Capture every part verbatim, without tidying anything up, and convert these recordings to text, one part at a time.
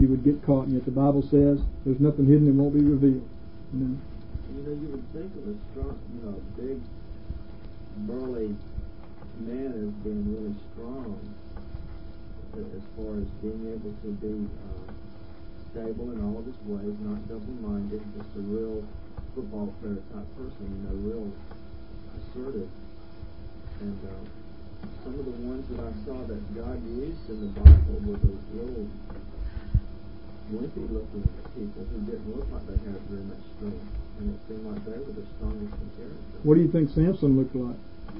you would get caught, and yet the Bible says there's nothing hidden that won't be revealed. You know? You know, you would think of a strong, you know, a big, burly man as being really strong, as far as being able to be uh, stable in all of his ways, not double-minded, just a real football player type person, you know, real assertive. And uh, some of the ones that I saw that God used in the Bible were those little wimpy-looking people who didn't look like they had very much strength, and it seemed like they were the strongest in character. What do you think Samson looked like?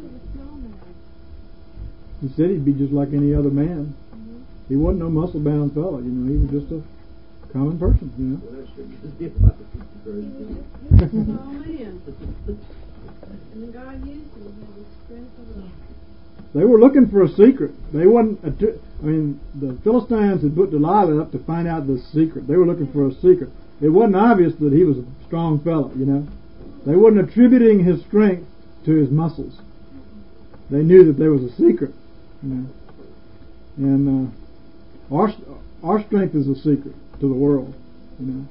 He said he'd be just like any other man. Mm-hmm. He wasn't no muscle-bound fellow, you know. He was just a common person, you know. Well, that sure gives me a lot of He was a small man. And God used him to have the strength of life. They were looking for a secret. They wasn't. I mean, the Philistines had put Delilah up to find out the secret. They were looking for a secret. It wasn't obvious that he was a strong fellow, you know. They wasn't attributing his strength to his muscles. They knew that there was a secret, you know. And uh, our our strength is a secret to the world, you know.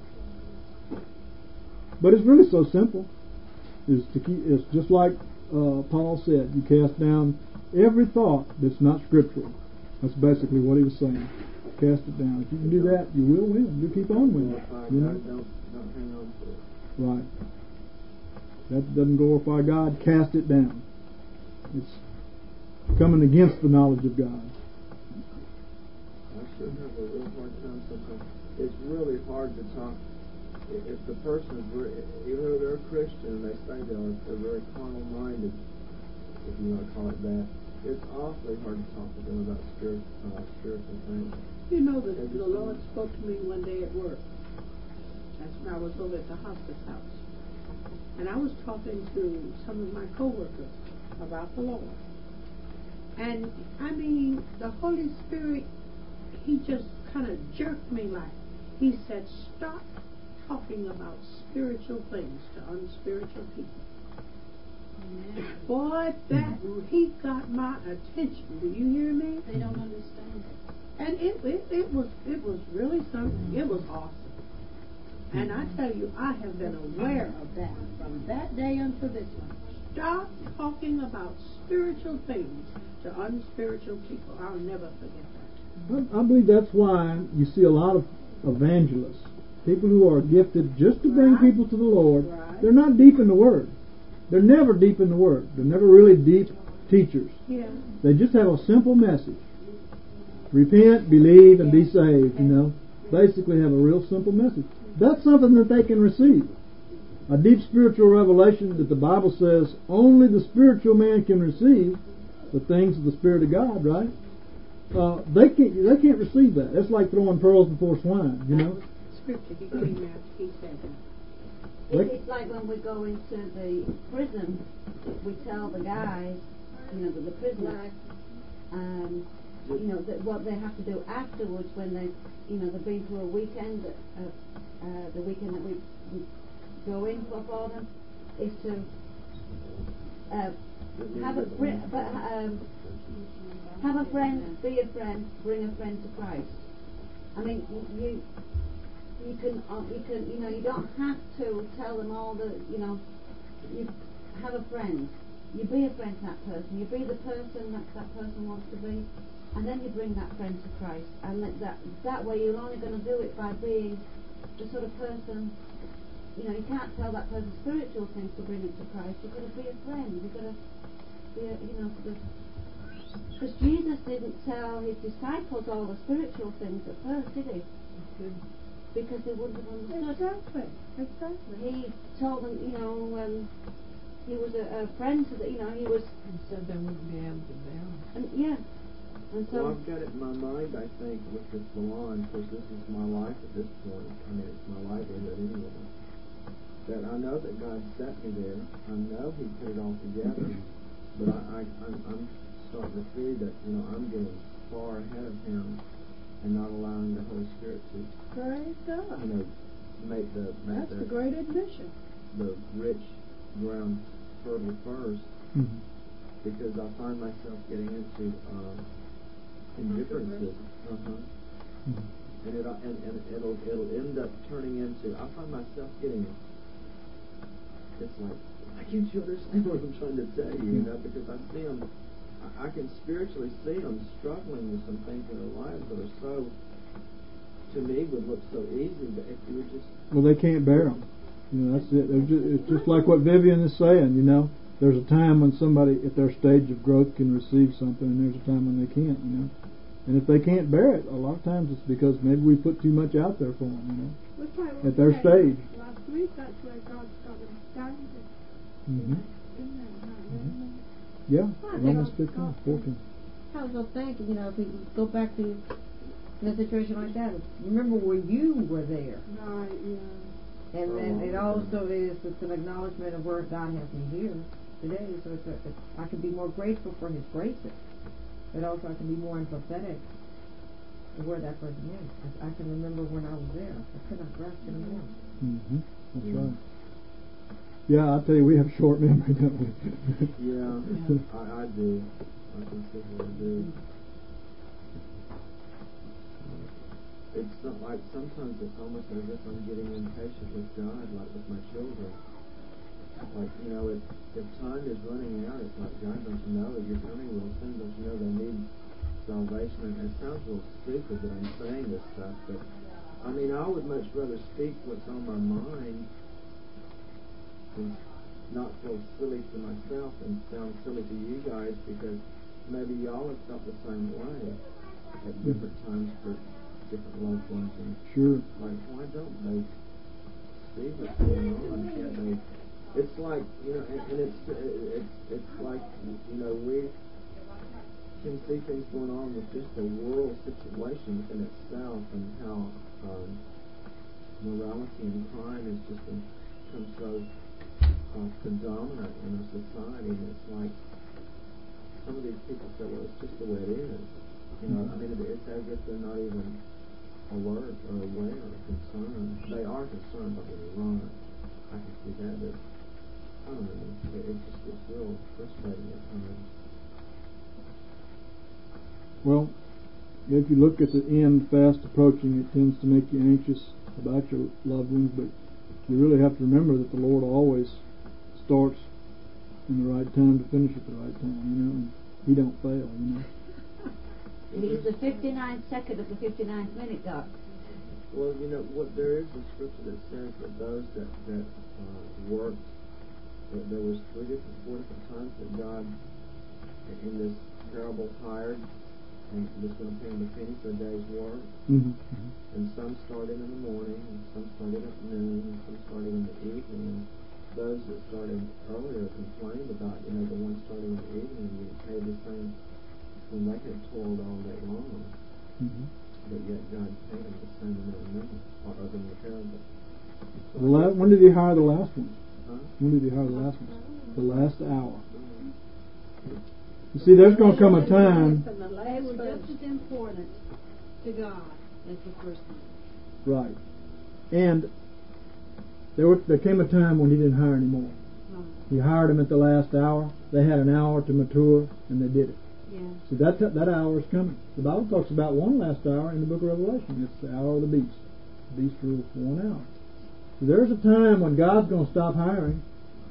But it's really so simple. Is to keep. It's just like uh, Paul said. You cast down every thought that's not scriptural. That's basically what he was saying. Cast it down. If you can do that, you will win. You keep on winning. You know? Don't, don't hang on to it. Right. That doesn't glorify God. Cast it down. It's coming against the knowledge of God. I sure have a real hard time sometimes. It's really hard to talk. If the person is very, even though they're a Christian and they say they are, they're very carnal-minded, if you want to call it that, it's awfully hard to talk to them about spirit, uh, spiritual things. You know that the Lord spoke to me one day at work. That's when I was over at the hospice house. And I was talking to some of my co-workers about the Lord. And, I mean, the Holy Spirit, He just kind of jerked me like, He said, stop talking about spiritual things to unspiritual people. Amen. Boy, that he got my attention. Do you hear me? They don't understand it. And it it, it was it was really something. It was awesome. And I tell you, I have been aware of that from that day until this one. Stop talking about spiritual things to unspiritual people. I'll never forget that. I, I believe that's why you see a lot of evangelists. People who are gifted just to bring Right. people to the Lord. Right. They're not deep in the Word. They're never deep in the Word. They're never really deep teachers. Yeah. They just have a simple message. Repent, believe, and be saved, you know. Basically have a real simple message. That's something that they can receive. A deep spiritual revelation that the Bible says only the spiritual man can receive, the things of the Spirit of God, right? Uh, they can't they can't receive that. It's like throwing pearls before swine, you know. Scripture, he gave me after he said that. It, it's like when we go into the prison, we tell the guys, you know, the, the prisoners, um, you know, that what they have to do afterwards when they, you know, they've been through a weekend, uh, uh, the weekend that we, we go in for, for them, is to uh, have a fri- but, um, have a friend, be a friend, bring a friend to Christ. I mean, you. You can, uh, you can, you know, you don't have to tell them all the, you know, you have a friend. You be a friend to that person. You be the person that that person wants to be, and then you bring that friend to Christ. And that that, that way you're only going to do it by being the sort of person, you know, you can't tell that person spiritual things to bring it to Christ. You've got to be a friend. You've got to be, a, you know, sort of, because Jesus didn't tell his disciples all the spiritual things at first, did he? Because they wouldn't have understood. Exactly. Exactly. He told them, you know, um, he was a, a friend to the, you know, he was. He said they wouldn't be able to bear it. And yeah. And so. Well, I've got it in my mind, I think, with this salon, because this is my life at this point. I mean, it's my livelihood anyway. That I know that God set me there. I know He put it all together. But I, I, I'm, I'm starting to see that, you know, I'm getting far ahead of Him and not allowing the Holy Spirit to, Praise God. you know, make the make That's the, the great admission. the rich ground fertile first, Mm-hmm. because I find myself getting into uh, indifferences. Uh-huh. Mm-hmm. and it and, and it'll it'll end up turning into. I find myself getting. It's like, why can't you understand what I'm trying to tell you? You know, because I see them. I, I can spiritually see them struggling with some things in their lives that are so. To me, would look so easy, but if you were just well, they can't bear them. You know, that's it. Just, it's just like what Vivian is saying. You know, there's a time when somebody at their stage of growth can receive something, and there's a time when they can't. You know, and if they can't bear it, a lot of times it's because maybe we put too much out there for them. You know, at their stage. Last week, that's where God's got them standing. Mm-hmm. Mm-hmm. Yeah, Well, I Romans think fifteen, fourteen. I was just thinking, you know, if we go back to in a situation like that, remember where you were there. Right, yeah. And then it also is it's an acknowledgement of where God has me here today. So it's a, it's, I can be more grateful for His graces, but also I can be more empathetic to where that person is. I, I can remember when I was there. I could not grasp anymore. Mm-hmm. That's mm-hmm. right. Yeah, I'll tell you, we have short memory, don't we? yeah, yeah. I, I do. I can see what I do. It's not like sometimes it's almost as if I'm getting impatient with God, like with my children. Like, you know, if, if time is running out, it's like, God, don't you know that you're coming real soon? Don't you know they need salvation? And it sounds real stupid that I'm saying this stuff, but I mean, I would much rather speak what's on my mind and not feel silly to myself and sound silly to you guys, because maybe y'all have felt the same way at different times for different loved ones, and sure, like, why don't they see what's going on? Can't they? It's like, you know, and, and it's it's it's like, you know, we can see things going on with just the world situation within itself, and how um, morality and crime has just become so uh, predominant in our society, and it's like some of these people say, well, it's just the way it is. You know, I mean, it, it's as if they're not even alert or aware or concerned. They are concerned, don't get me wrong. I can see that, but I don't know. It, it just gets real frustrating at times. Well, if you look at the end fast approaching, it tends to make you anxious about your loved ones, but you really have to remember that the Lord always starts in the right time to finish at the right time, you know, and He don't fail, you know. He's the fifty-ninth second of the fifty-ninth minute, God. Well, you know, what there is a scripture that says that those that, that uh, worked, that there was three different, four different times that God, in this parable, hired and was going to pay them a penny for a day's work. Mm-hmm. And some started in the morning, and some started at noon, and some started in the evening. And those that started earlier complained about, you know, the ones starting in the evening and getting paid the same when they had toiled all day long. Mm-hmm. But yet God paid them the same amount of money, or other than the parable. So the la- when did He hire the last one? Huh? When did He hire the last one? The last hour. You see, there's going to come a time. They were just as important to God as the first one. Right. And there, were, there came a time when He didn't hire anymore. Right. He hired them at the last hour. They had an hour to mature, and they did it. Yeah. See, that that hour is coming. The Bible talks about one last hour in the book of Revelation. It's the hour of the beast. The beast rules for one hour. So there's a time when God's going to stop hiring,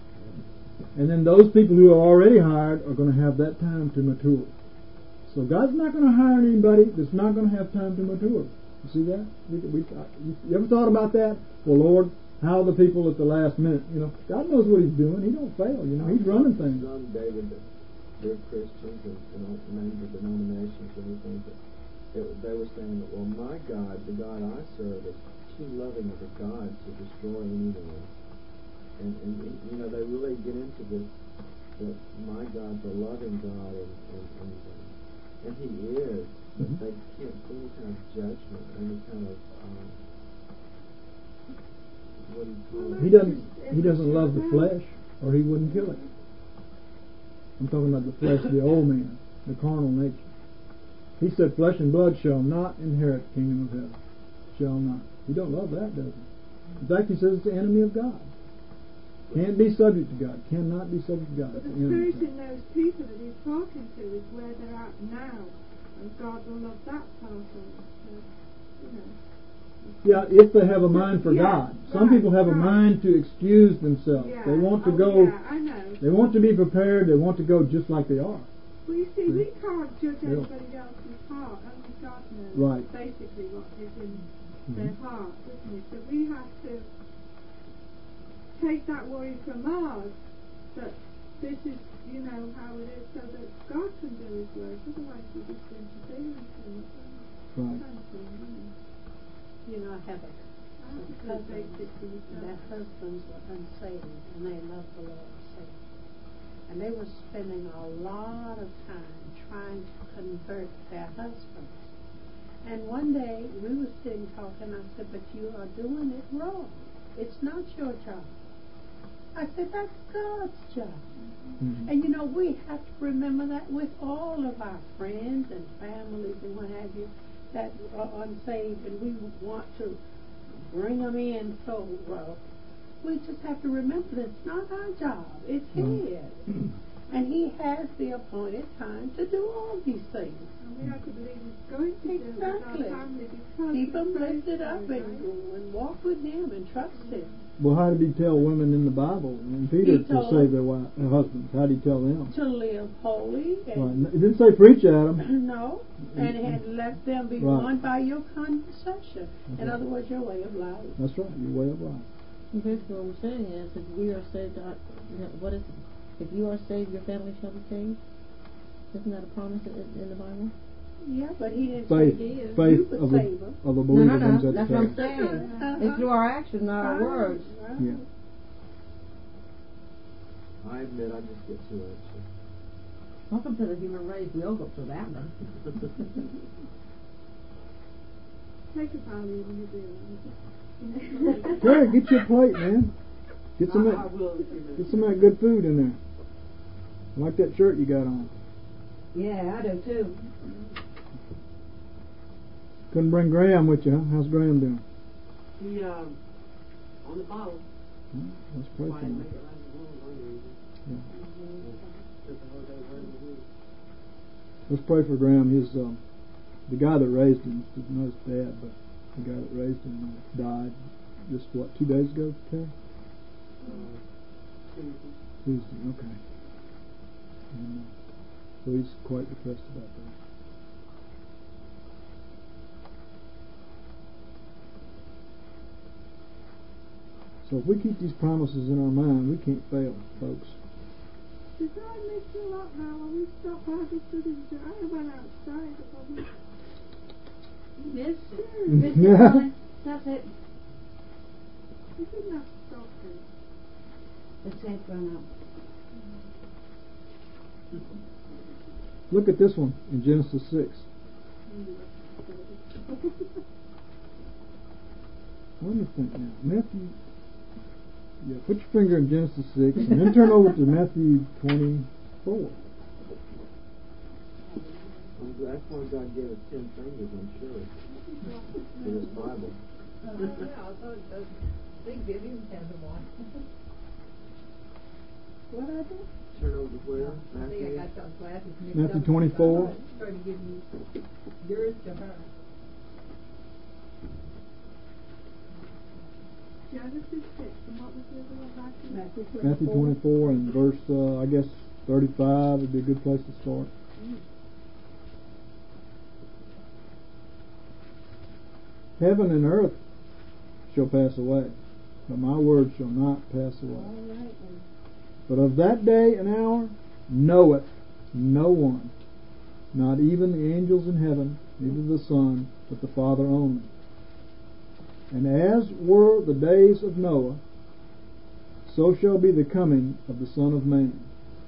and then those people who are already hired are going to have that time to mature. So God's not going to hire anybody that's not going to have time to mature. You see that? We, we, you ever thought about that? Well, Lord, how are the people at the last minute? You know, God knows what He's doing. He don't fail. You know, He's running things. Some David, that they're Christians and, and all major denominations and everything, but it, they were saying that, well, my God, the God I serve, is too loving of a God to destroy anyone. And, and you know, they really get into this, that my God's a loving God, and and, and, um, and He is, but mm-hmm. they can't see any kind of judgment, any kind of um, what do you call it? He doesn't. He doesn't love the flesh, or He wouldn't kill it. I'm talking about the flesh, the old man, the carnal nature. He said, "Flesh and blood shall not inherit the kingdom of heaven." Shall not. He don't love that, does He? In fact, He says it's the enemy of God. Can't be subject to God. Cannot be subject to God. But the spirit in those people that He's talking to is where they're at now, and God will love that person. So, you know. Yeah, if they have a mind for Yeah, God. Some right, people have a right. mind to excuse themselves. Yeah. They want to oh, go. Yeah, I know. They want to be prepared. They want to go just like they are. Well, you see, we can't judge Yeah. anybody else's heart. Only God knows Right. basically what is in Mhm. their heart, doesn't he? So we have to take that worry from us, that this is, you know, how it is, so that God can do His work. Otherwise, we're just interfering with Him. Right. Kind of thing, you know. You know, I have a I have to do husband, basically their myself. husbands were unsaved, and they loved the Lord so. And they were spending a lot of time trying to convert their husbands. And one day we were sitting talking. I said, "But you are doing it wrong. It's not your job." I said, "That's God's job." Mhm. And you know, we have to remember that with all of our friends and families and what have you that are unsaved, and we want to bring them in. So well, we just have to remember that it's not our job; it's His, and He has the appointed time to do all these things. And we have to believe He's going to do it in Exactly. our family because Keep we're them so lifted up sorry, and, right? and walk with Him and trust Him. Well, how did He tell women in the Bible and Peter He to told save their, wife, their husbands? How did He tell them? To live holy Right. and It didn't say preach at them. no, and had let them be Right. won by your conversation. In Okay. other words, your way of life. That's right. Your way of life. Basically, what we're saying is, if we are saved, our, you know, what is it? If you are saved, your family shall be saved. Isn't that a promise in, in the Bible? Yeah, but He didn't Faith, say He is. faith You would of save a, them. of a No, believer no, brings no. that That's to what I'm pass. saying. It's through our actions, not our words. Right. Yeah. I admit I just get too anxious. Welcome to the human race. We all go through that one. Take a value when you do it. Terry, get your plate, man. Get some I, of I that, will in a few minutes. get some of that good food in there. I like that shirt you got on. Yeah, I do too. Couldn't bring Graham with you, huh? How's Graham doing? He, um, on the bottle. Hmm, Let's pray for Why didn't him. make it right in the room, one reason. Yeah. Took the whole day wearing the wig. Let's pray for Graham. His um, the guy that raised him, not his dad, but the guy that raised him uh, died just what two days ago, Terry? Uh, Tuesday. Tuesday. Okay. And, uh, so he's quite depressed about that. So if we keep these promises in our mind, we can't fail, folks. Does I miss you a lot now? When we stop Bible studies, I went outside. I Miss Sure. Mister Collins, that's it. didn't have to stop it. The tape run out. Look at this one in Genesis six. Let me think now. Matthew. Yeah, put your finger in Genesis six and then turn over to Matthew twenty-four. I'm glad that's why God gave us ten fingers, I'm sure, for this Bible. Uh, yeah, I thought uh, they give you ten to one. What I do? Turn over to where? I think I Matthew? got some glasses mixed Matthew up. twenty-four. I was trying to give you yours to her. Genesis six, and what was the other one? Matthew? Matthew Matthew twenty-four and verse, uh, I guess, thirty-five would be a good place to start. Heaven and earth shall pass away, but my word shall not pass away. All right then. But of that day and hour knoweth no one, not even the angels in heaven, neither the Son, but the Father only. And as were the days of Noah, so shall be the coming of the Son of Man.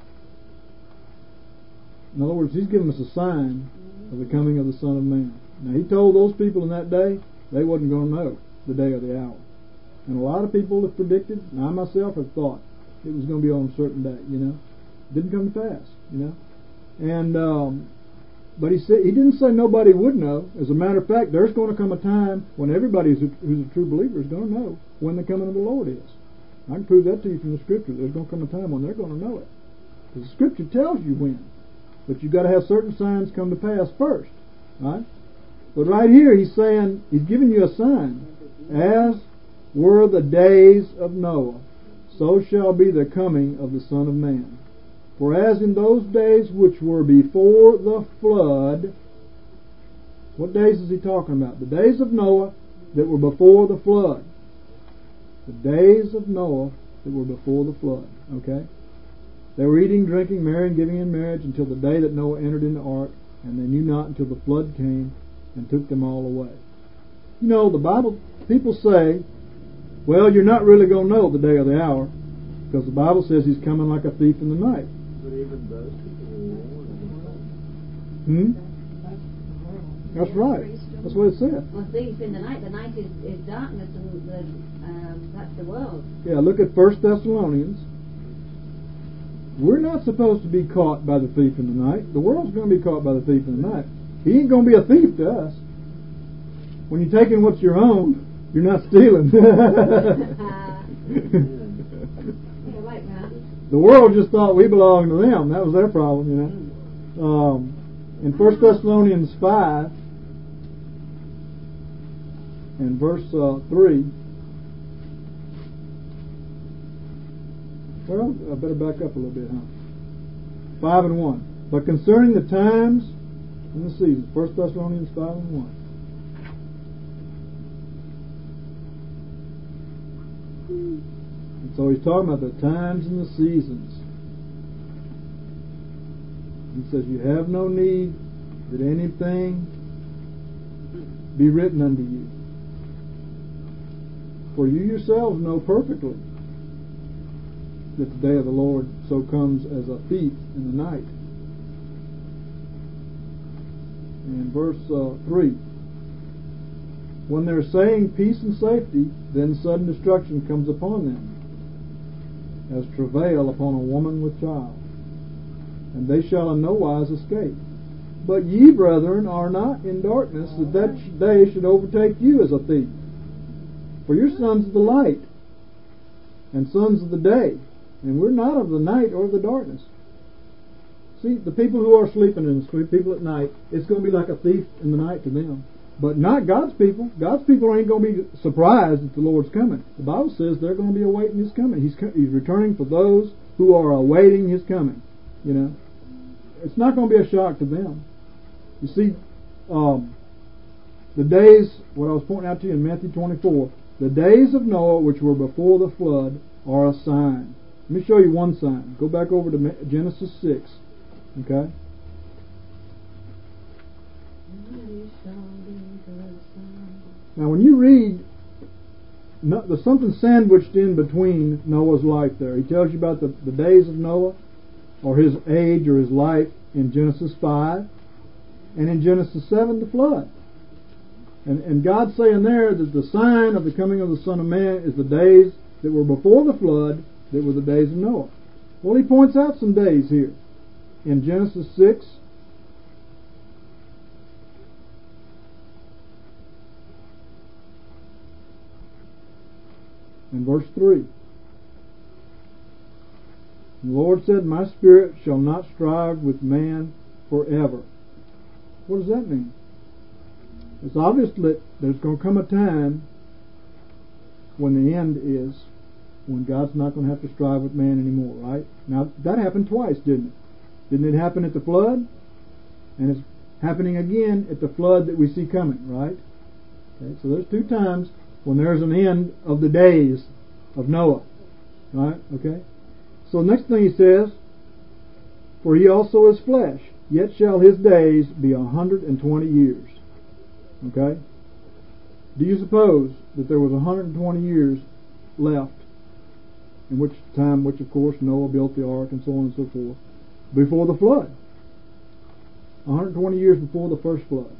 In other words, he's given us a sign of the coming of the Son of Man. Now, he told those people in that day they wasn't going to know the day or the hour. And a lot of people have predicted, and I myself have thought, it was going to be on a certain day, you know. It didn't come to pass, you know. And, um, but he said, he didn't say nobody would know. As a matter of fact, there's going to come a time when everybody who's a, who's a true believer is going to know when the coming of the Lord is. I can prove that to you from the Scripture. There's going to come a time when they're going to know it. Because the Scripture tells you when. But you've got to have certain signs come to pass first. Right? But right here he's saying, he's giving you a sign As were the days of Noah, so shall be the coming of the Son of Man. For as in those days which were before the flood, what days is he talking about? The days of Noah that were before the flood. The days of Noah that were before the flood. Okay? They were eating, drinking, marrying, giving in marriage until the day that Noah entered in the ark, and they knew not until the flood came and took them all away. You know, the Bible, people say, well, you're not really going to know the day or the hour, because the Bible says he's coming like a thief in the night. But even those people were warned. Hmm? That's right. That's what it said. Well, thief in the night. The night is, is darkness, and the, um, that's the world. Yeah, look at First Thessalonians. We're not supposed to be caught by the thief in the night. The world's going to be caught by the thief in the night. He ain't going to be a thief to us. When you're taking what's your own, you're not stealing. The world just thought we belonged to them. That was their problem, you know. Um, in First Thessalonians five and verse uh, three. Well, I better back up a little bit, huh? Five and one. But concerning the times and the seasons, First Thessalonians five and one. And so he's talking about the times and the seasons. He says, you have no need that anything be written unto you. For you yourselves know perfectly that the day of the Lord so comes as a thief in the night. And verse uh, three. When they're saying peace and safety, then sudden destruction comes upon them, as travail upon a woman with child. And they shall in no wise escape. But ye, brethren, are not in darkness, that that day should overtake you as a thief. For you're sons of the light, and sons of the day, and we're not of the night or the darkness. See, the people who are sleeping and sleep, people at night, it's going to be like a thief in the night to them. But not God's people. God's people ain't going to be surprised that the Lord's coming. The Bible says they're going to be awaiting His coming. He's He's returning for those who are awaiting His coming. You know, it's not going to be a shock to them. You see, um, the days, what I was pointing out to you in Matthew twenty-four, the days of Noah, which were before the flood, are a sign. Let me show you one sign. Go back over to Genesis six. Okay? Now, when you read, no, there's something sandwiched in between Noah's life there. He tells you about the, the days of Noah, or his age or his life, in Genesis five, and in Genesis seven, the flood. And, and God's saying there that the sign of the coming of the Son of Man is the days that were before the flood, that were the days of Noah. Well, he points out some days here. In Genesis six, in verse three. The Lord said, my spirit shall not strive with man forever. What does that mean? It's obvious that there's going to come a time when the end is, when God's not going to have to strive with man anymore, right? Now, that happened twice, didn't it? Didn't it happen at the flood? And it's happening again at the flood that we see coming, right? Okay, so there's two times when there's an end of the days of Noah, right? Okay? So the next thing he says, for he also is flesh, yet shall his days be a hundred and twenty years. Okay? Do you suppose that there was a hundred and twenty years left, in which time, which of course Noah built the ark and so on and so forth, before the flood? one hundred twenty years before the first flood.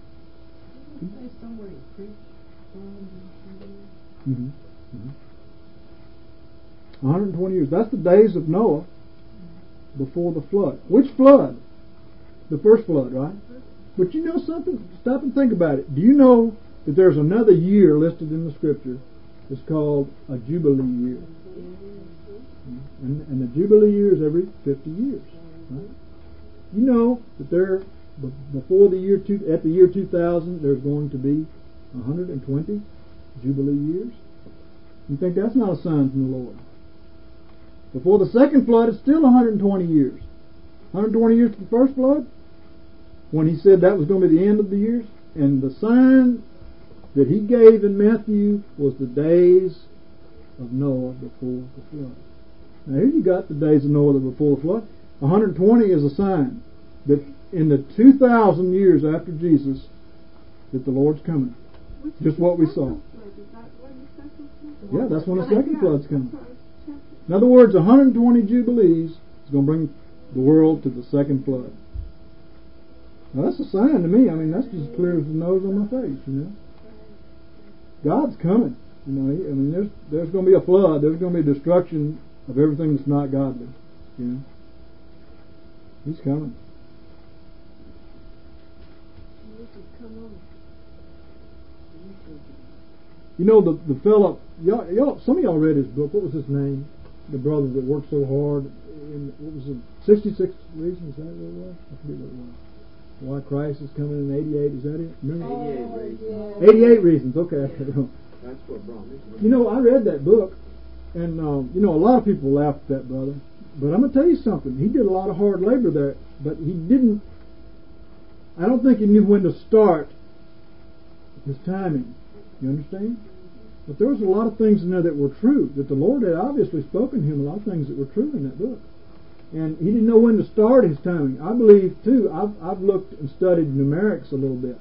Mm-hmm. Mm-hmm. one hundred twenty years. That's the days of Noah before the flood. Which flood? The first flood, right? But you know something? Stop and think about it. Do you know that there's another year listed in the Scripture? It's called a Jubilee year. And, and the Jubilee year is every fifty years. Right? You know that there, before the year two, at the year two thousand, there's going to be one hundred twenty Jubilee years. You think that's not a sign from the Lord? Before the second flood, it's still one hundred twenty years. one hundred twenty years to the first flood, when he said that was going to be the end of the years. And the sign that he gave in Matthew was the days of Noah before the flood. Now here you got the days of Noah before the flood. one hundred twenty is a sign that in the two thousand years after Jesus, that the Lord's coming. Just what we saw. Yeah, that's when the second flood's coming. In other words, one hundred twenty Jubilees is going to bring the world to the second flood. Now that's a sign to me. I mean, that's just as clear as the nose on my face, you know. God's coming. You know, he, I mean, there's there's going to be a flood. There's going to be a destruction of everything that's not godly. You know, He's coming. You know, the the fellow, y'all, y'all, some of y'all read his book. What was his name? The brother that worked so hard. In, what was it? sixty-six Reasons? Is that what it was? I forget what it was. Why Christ is coming in eighty-eight? Is that it? Remember? eighty-eight Reasons. eighty-eight Reasons. Okay. That's what brought me to it. You know, I read that book, and um, you know, a lot of people laughed at that brother. But I'm gonna tell you something. He did a lot of hard labor there, but he didn't. I don't think he knew when to start his timing. You understand? But there was a lot of things in there that were true, that the Lord had obviously spoken to him, a lot of things that were true in that book. And he didn't know when to start his timing. I believe, too, I've, I've looked and studied numerics a little bit.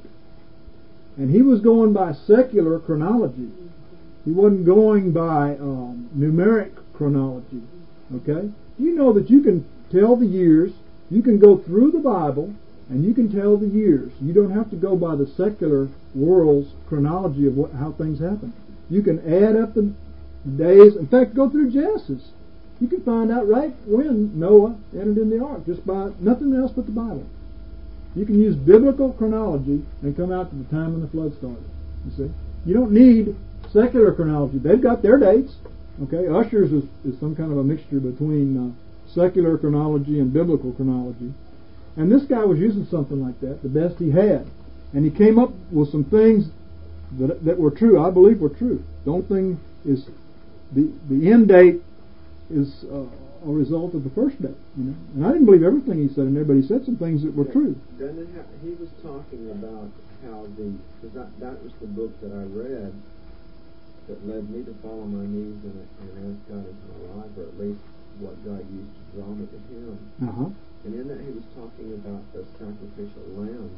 And he was going by secular chronology. He wasn't going by um, numeric chronology. Okay? You know that you can tell the years, you can go through the Bible, and you can tell the years. You don't have to go by the secular world's chronology of what, how things happen. You can add up the days. In fact, go through Genesis. You can find out right when Noah entered in the ark, just by nothing else but the Bible. You can use biblical chronology and come out to the time when the flood started. You see, you don't need secular chronology. They've got their dates. Okay, Ushers is, is some kind of a mixture between uh, secular chronology and biblical chronology. And this guy was using something like that, the best he had. And he came up with some things that that were true, I believe were true. The only thing is the the end date is uh, a result of the first date, you know. And I didn't believe everything he said in there, but he said some things that were true. Doesn't it ha- he was talking about how the, because that, that was the book that I read that led me to fall on my knees and, and ask God into my life, or at least what God used to draw me to Him. Uh-huh. And in that he was talking about the sacrificial lamb,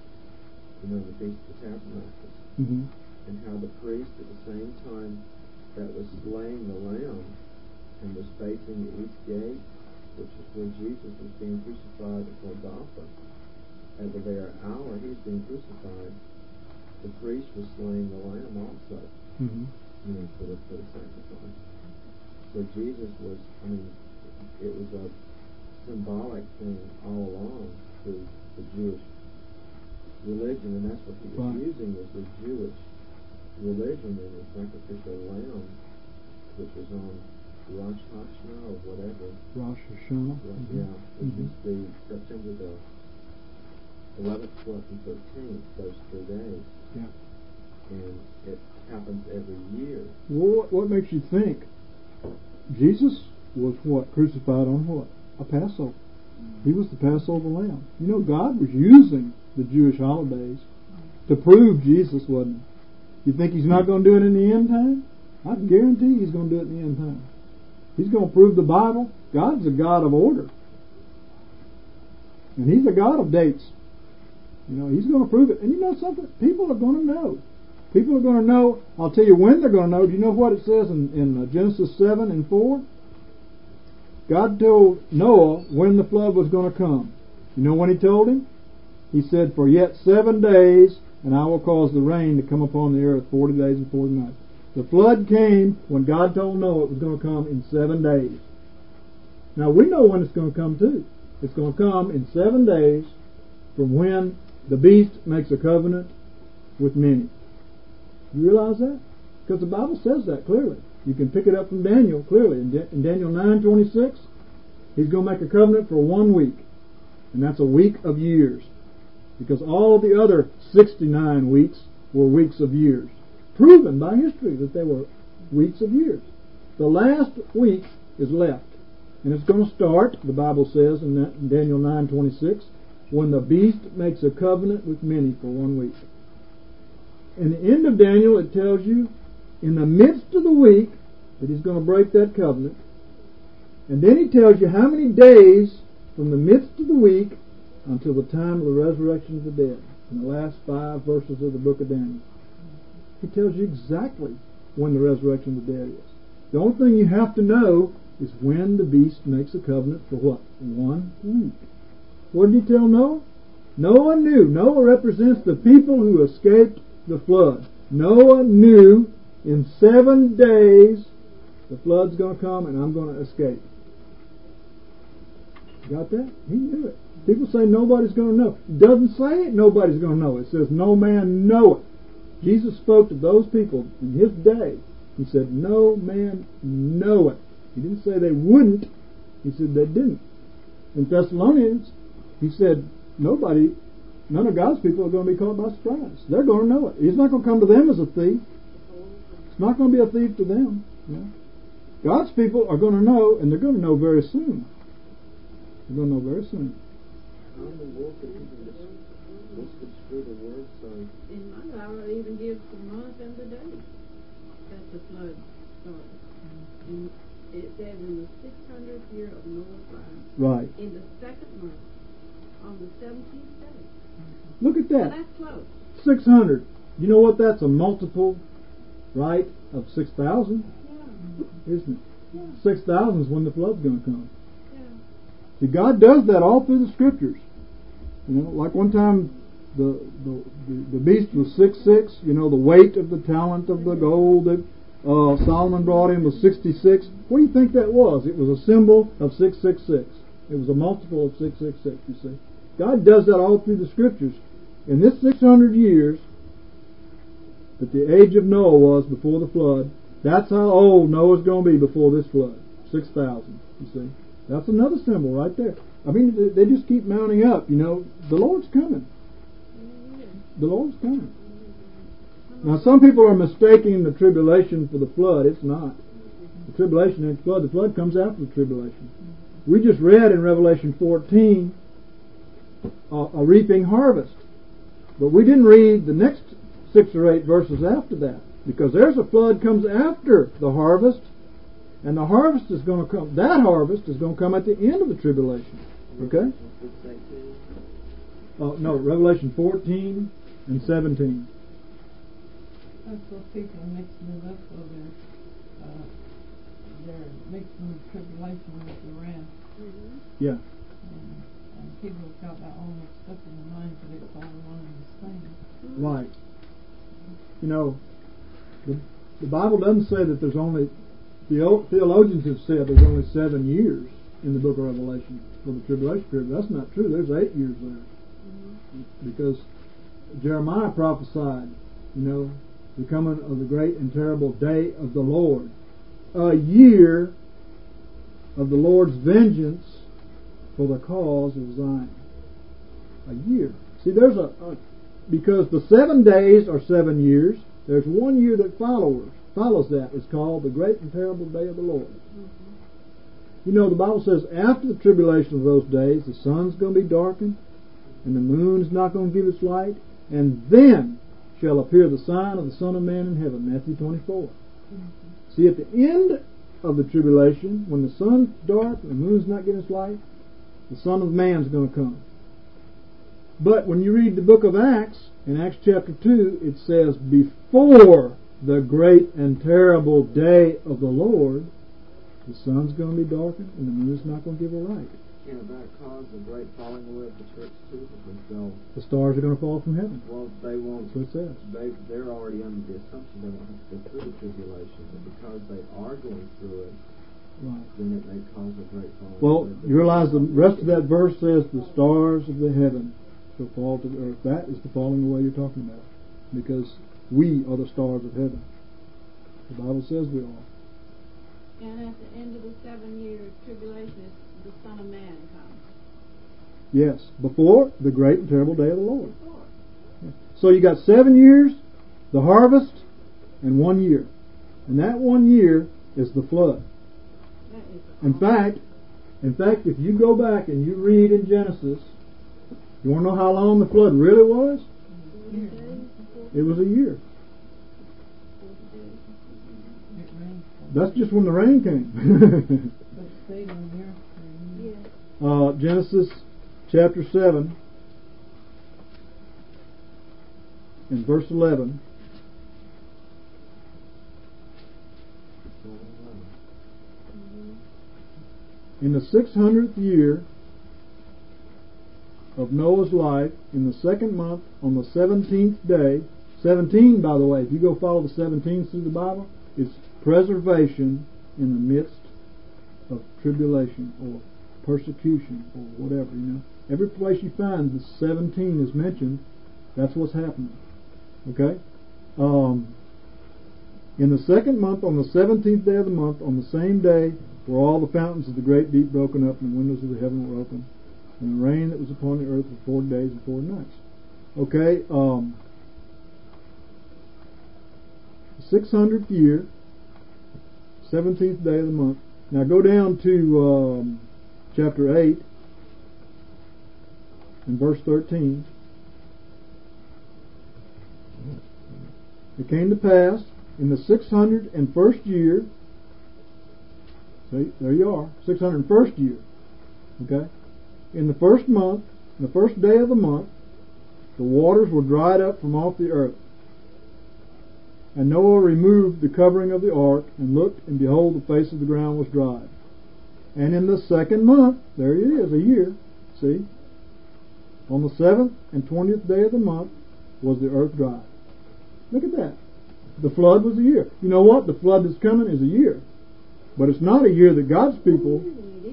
you know, the Feast of the Tabernacles, mm-hmm. and how the priest at the same time that was slaying the lamb and was facing the east gate, which is where Jesus was being crucified at Golgotha, at the very hour he was being crucified, the priest was slaying the lamb also, mm-hmm. you know, for the, for the sacrifice. So Jesus was, I mean, it was a symbolic thing all along to the Jewish religion, and that's what he was right. using, was the Jewish religion and the sacrificial lamb, which was on Rosh Hashanah or whatever. Rosh Hashanah. Right, mm-hmm. Yeah, which mm-hmm. is the September the eleventh, twelfth, and thirteenth, those three days. Yeah. And it happens every year. Well, what, what makes you think Jesus was what? Crucified on what? A Passover. Mm-hmm. He was the Passover lamb. You know, God was using the Jewish holidays to prove Jesus, wasn't he? You think He's not going to do it in the end time? I guarantee He's going to do it in the end time. He's going to prove the Bible. God's a God of order. And He's a God of dates. You know, He's going to prove it. And you know something? People are going to know. People are going to know. I'll tell you when they're going to know. Do you know what it says in, in uh, Genesis seven and four? God told Noah when the flood was going to come. You know when He told him? He said, "For yet seven days, and I will cause the rain to come upon the earth forty days and forty nights." The flood came when God told Noah it was going to come in seven days. Now we know when it's going to come too. It's going to come in seven days from when the beast makes a covenant with many. You realize that? Because the Bible says that clearly. You can pick it up from Daniel clearly. In, Da- in Daniel nine twenty-six, he's going to make a covenant for one week. And that's a week of years. Because all of the other sixty-nine weeks were weeks of years. proven by history that they were weeks of years. The last week is left. And it's going to start, the Bible says in Daniel nine twenty-six, when the beast makes a covenant with many for one week. In the end of Daniel, it tells you, in the midst of the week, that he's going to break that covenant. And then he tells you how many days from the midst of the week until the time of the resurrection of the dead. In the last five verses of the book of Daniel. He tells you exactly when the resurrection of the dead is. The only thing you have to know is when the beast makes a covenant for what? One week. What did he tell Noah? Noah knew. Noah represents the people who escaped the flood. Noah knew in seven days the flood's going to come and I'm going to escape. Got that? He knew it. People say nobody's going to know. It doesn't say it, nobody's going to know. It says no man knoweth. Jesus spoke to those people in his day. He said no man knoweth. He didn't say they wouldn't. He said they didn't. In Thessalonians, he said nobody, none of God's people are going to be caught by surprise. They're going to know it. He's not going to come to them as a thief. It's not going to be a thief to them. You know? God's people are going to know, and they're going to know very soon. They're going to know very soon. How in the world could even misconstrue the word so? In my Bible, it even gives the month and the day that the flood started. And it says in the six hundredth year of Noah's life. Right. In the second month, on the seventeenth day. Look at that. So that's close. Six hundred. You know what? That's a multiple, right, of six thousand, Yeah. isn't it? Yeah. Six thousand is when the flood's going to come. Yeah. See, God does that all through the Scriptures. You know, like one time the the, the, the beast was six six. You know, the weight of the talent of the gold that uh, Solomon brought in was sixty-six. What do you think that was? It was a symbol of six six six. It was a multiple of six six six, you see. God does that all through the Scriptures. In this six hundred years that the age of Noah was before the flood, that's how old Noah's going to be before this flood. six thousand, you see. That's another symbol right there. I mean, they just keep mounting up, you know. The Lord's coming. The Lord's coming. Now, some people are mistaking the tribulation for the flood. It's not. The tribulation and the flood. The flood comes after the tribulation. We just read in Revelation fourteen a, a reaping harvest. But we didn't read the next six or eight verses after that. Because there's a flood comes after the harvest. And the harvest is going to come, that harvest is going to come at the end of the tribulation. Okay? Oh, no, Revelation fourteen and seventeen. That's what people are mixing it up for. They're, uh, they're mixing the tribulation with the wrath. Mm-hmm. Yeah. And, and people have got that all mixed up in their minds that it's all one and the same. Mm-hmm. Right. You know, the, the Bible doesn't say that there's only, the theologians have said there's only seven years in the book of Revelation for the tribulation period. That's not true. There's eight years there. Mm-hmm. Because Jeremiah prophesied, you know, the coming of the great and terrible day of the Lord. A year of the Lord's vengeance for the cause of Zion. A year. See, there's a, a because the seven days are seven years, there's one year that follows follows that. It's called the great and terrible day of the Lord. Mm-hmm. You know, the Bible says after the tribulation of those days, the sun's going to be darkened, and the moon's not going to give its light, and then shall appear the sign of the Son of Man in heaven, Matthew twenty-four. Mm-hmm. See, at the end of the tribulation, when the sun's dark and the moon's not getting its light, the Son of Man's going to come. But when you read the book of Acts, in Acts chapter two, it says, before the great and terrible day of the Lord, the sun's going to be darkened and the moon's not going to give a light. Can that cause a great falling away of the church too? Because they'll, the stars are going to fall from heaven. Well, they won't. That's what it says. They, they're already under the assumption they won't have to go through the tribulation. But because they are going through it, right, then it may cause a great falling well, away. Well, you realize the rest of that verse says the stars of the heaven shall fall to the earth. That is the falling away you're talking about. Because we are the stars of heaven. The Bible says we are. And at the end of the seven year tribulation, the Son of Man comes. Yes, before the great and terrible day of the Lord. Yeah. So you got seven years, the harvest, and one year. And that one year is the flood. In fact, in fact, if you go back and you read in Genesis, you want to know how long the flood really was? It was a year. That's just when the rain came. uh, Genesis chapter seven and verse eleven. In the six hundredth year of Noah's life, in the second month, on the seventeenth day, seventeen, by the way, if you go follow the seventeen through the Bible, it's preservation in the midst of tribulation or persecution or whatever, you know. Every place you find the seventeen is mentioned, that's what's happening. Okay? Um, in the second month, on the seventeenth day of the month, on the same day, were all the fountains of the great deep broken up, and the windows of the heaven were open, and the rain that was upon the earth for four days and four nights. Okay, um, six hundredth year, seventeenth day of the month. Now go down to um, chapter eight and verse thirteen. It came to pass in the six hundred and first year. See, there you are, six hundred and first year. Okay, in the first month, the first day of the month, the waters were dried up from off the earth. And Noah removed the covering of the ark, and looked, and behold, the face of the ground was dried. And in the second month, there it is, a year, see, on the seventh and twentieth day of the month, was the earth dry. Look at that. The flood was a year. You know what? The flood that's coming is a year. But it's not a year that God's people...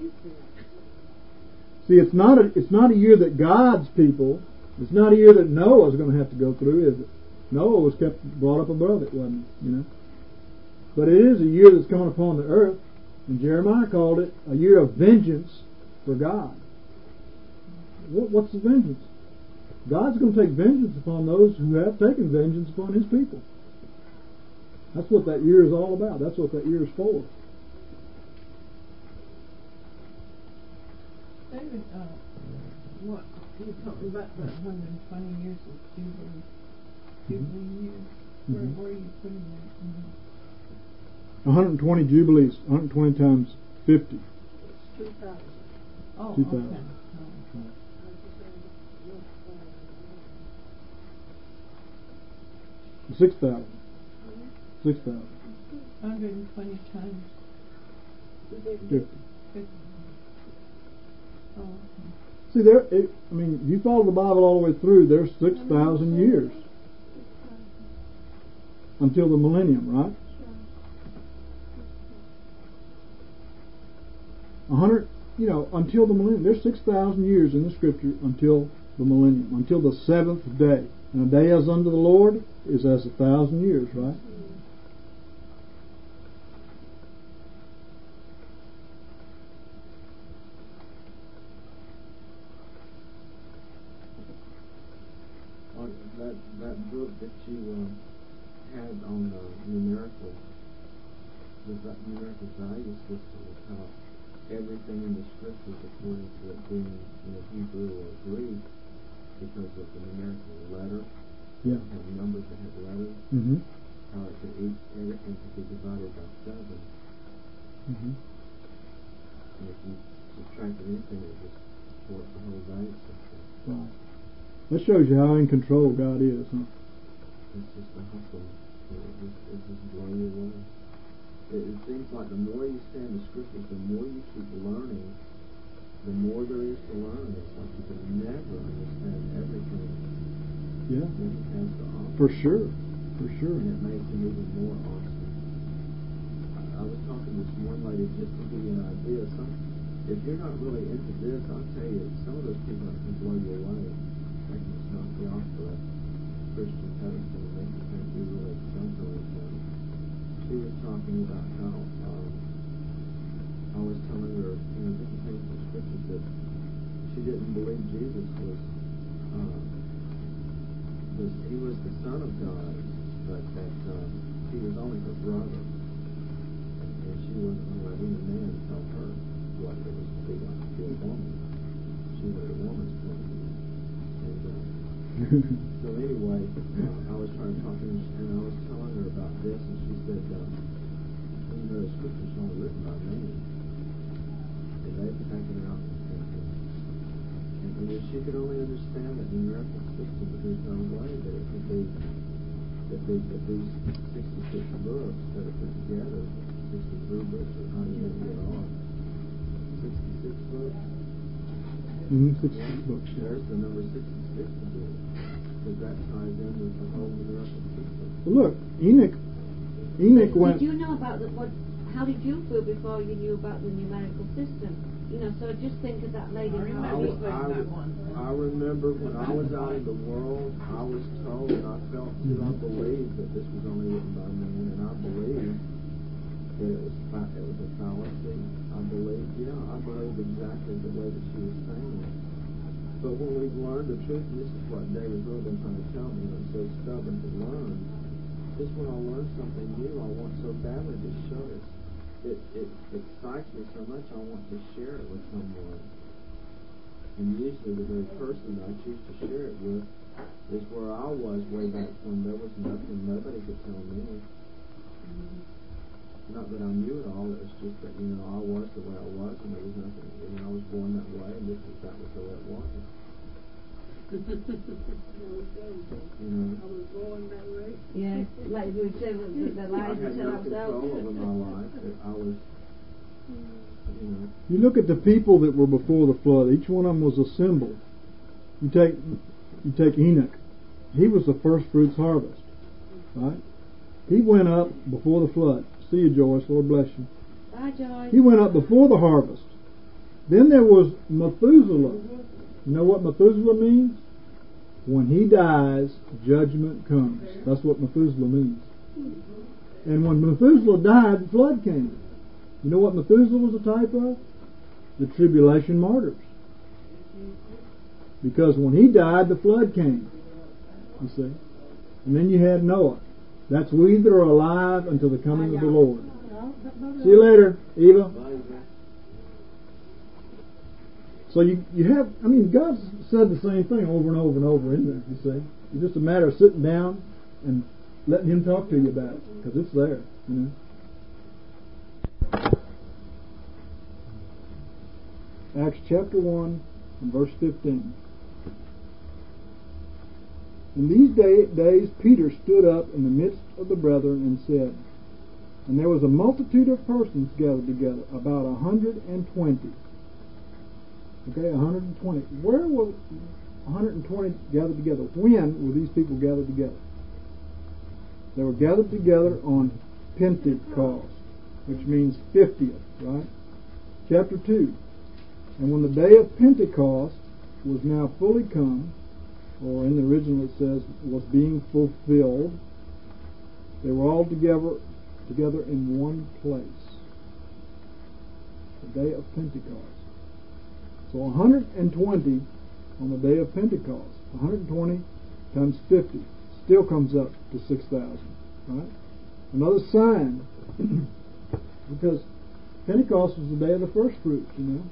See, it's not a, it's not a year that God's people... It's not a year that Noah's going to have to go through, is it? Noah was kept brought up above it, wasn't it? You know? But it is a year that's coming upon the earth. And Jeremiah called it a year of vengeance for God. What, what's the vengeance? God's going to take vengeance upon those who have taken vengeance upon His people. That's what that year is all about. That's what that year is for. David, uh, what you talking about that one hundred and twenty years of Jubilee, Jubilee years? Where, Mm-hmm. where are you putting that? Mm-hmm. one hundred twenty jubilees, one hundred twenty times fifty. It's two thousand. Oh, two okay. thousand. Oh. Six thousand. Six thousand. one hundred and twenty times Fifty. fifty. Oh, okay. See, there. It, I mean, you follow the Bible all the way through. There's six thousand years until the millennium, right? A hundred. You know, until the millennium. There's six thousand years in the Scripture until the millennium, until the seventh day. And a day as unto the Lord is as a thousand years, right? On that that book that you uh, had on uh, numerical, the va- numerical value system of how everything in the scriptures, according to it being you know Hebrew or Greek, because of the numerical letter, Yeah. have numbers that have letters, Mm-hmm. how it could each everything could be divided by seven, Mm-hmm. and if you subtracted anything, it just for the whole value system. Right. That shows you how in control God is, huh? It's just awesome. It, it just it just blow you away. It, it seems like the more you stand the scriptures, the more you keep learning, the more there is to learn. It's like you can never understand everything Yeah. that He has to offer. For sure. For sure. And it makes Him even more awesome. I, I was talking to this one lady just to give you an idea. Some, if you're not really into this, I'll tell you, some of those people can blow you away. Like it's not the offer of Christian pedestal and make you think you really don't know anything. She was talking about how um, I was telling her, you know, different things in the scriptures that she didn't believe Jesus was, uh, was he was the Son of God, but that um, he her brother, and she wasn't going to let any man tell her what it was to be like to be a woman. She wanted a woman's point of view. And uh, so anyway, uh, I was trying to talk to her, and I was telling her about this, and she said, um, well, you know, the scripture's only written by man, and they've taken it out and, and, and, and if she could only understand that numerical system, that there's no way that it could be that these, that these sixty-six books that are put together, sixty-three books, or how many there are, sixty-six books. Mm-hmm, sixty-six books. There's the number sixty-six again, because that ties in with the whole numerical system. Well, look, Enoch, Enoch Did went. you know about the, what? How did you feel before you knew about the numerical system? You know, so just think of that lady. I I, remember I, that one. I remember when I was out in the world, I was told, and I felt too, I believed that this was only written by man, and I believed that it was fa- it was a fallacy. I believed, yeah, I believed exactly the way that she was saying it. But when we've learned the truth, and this is what David's really been trying to tell me, and I'm so stubborn to learn, just when I learn something new, I want so badly to show it. It, it excites me so much, I want to share it with someone. And usually the very person that I choose to share it with is where I was way back when there was nothing, nobody could tell me. Mm-hmm. Not that I knew it all, it was just that, you know, I was the way I was, and there was nothing, you know, I was born that way, and this was, that was the way it was. You know, I was born that way. Yeah, like we said, the, the I lies we had tell no ourselves. control over my life. I was, you know. You look at the people that were before the flood. Each one of them was a symbol. You take, you take Enoch. He was the first fruits harvest, right? He went up before the flood. See you, Joyce. Lord bless you. Bye, Joyce. He went up before the harvest. Then there was Methuselah. You know what Methuselah means? When he dies, judgment comes. That's what Methuselah means. And when Methuselah died, the flood came. You know what Methuselah was a type of? The tribulation martyrs. Because when he died, the flood came. You see? And then you had Noah. That's we that are alive until the coming of the Lord. See you later, Eva. So you you have, I mean, God said the same thing over and over and over in there, you see. It's just a matter of sitting down and letting Him talk to you about it, because it's there, you know. Acts chapter one and verse fifteen. In these day, days Peter stood up in the midst of the brethren and said, and there was a multitude of persons gathered together, about a hundred and twenty. Okay, one hundred twenty. Where were one hundred twenty gathered together? When were these people gathered together? They were gathered together on Pentecost, which means fiftieth, right? Chapter two. And when the day of Pentecost was now fully come, or in the original it says, was being fulfilled, they were all together, together in one place. The day of Pentecost. So one hundred twenty on the day of Pentecost. one hundred twenty times fifty still comes up to six thousand. Right? Another sign, because Pentecost was the day of the first fruits, you know.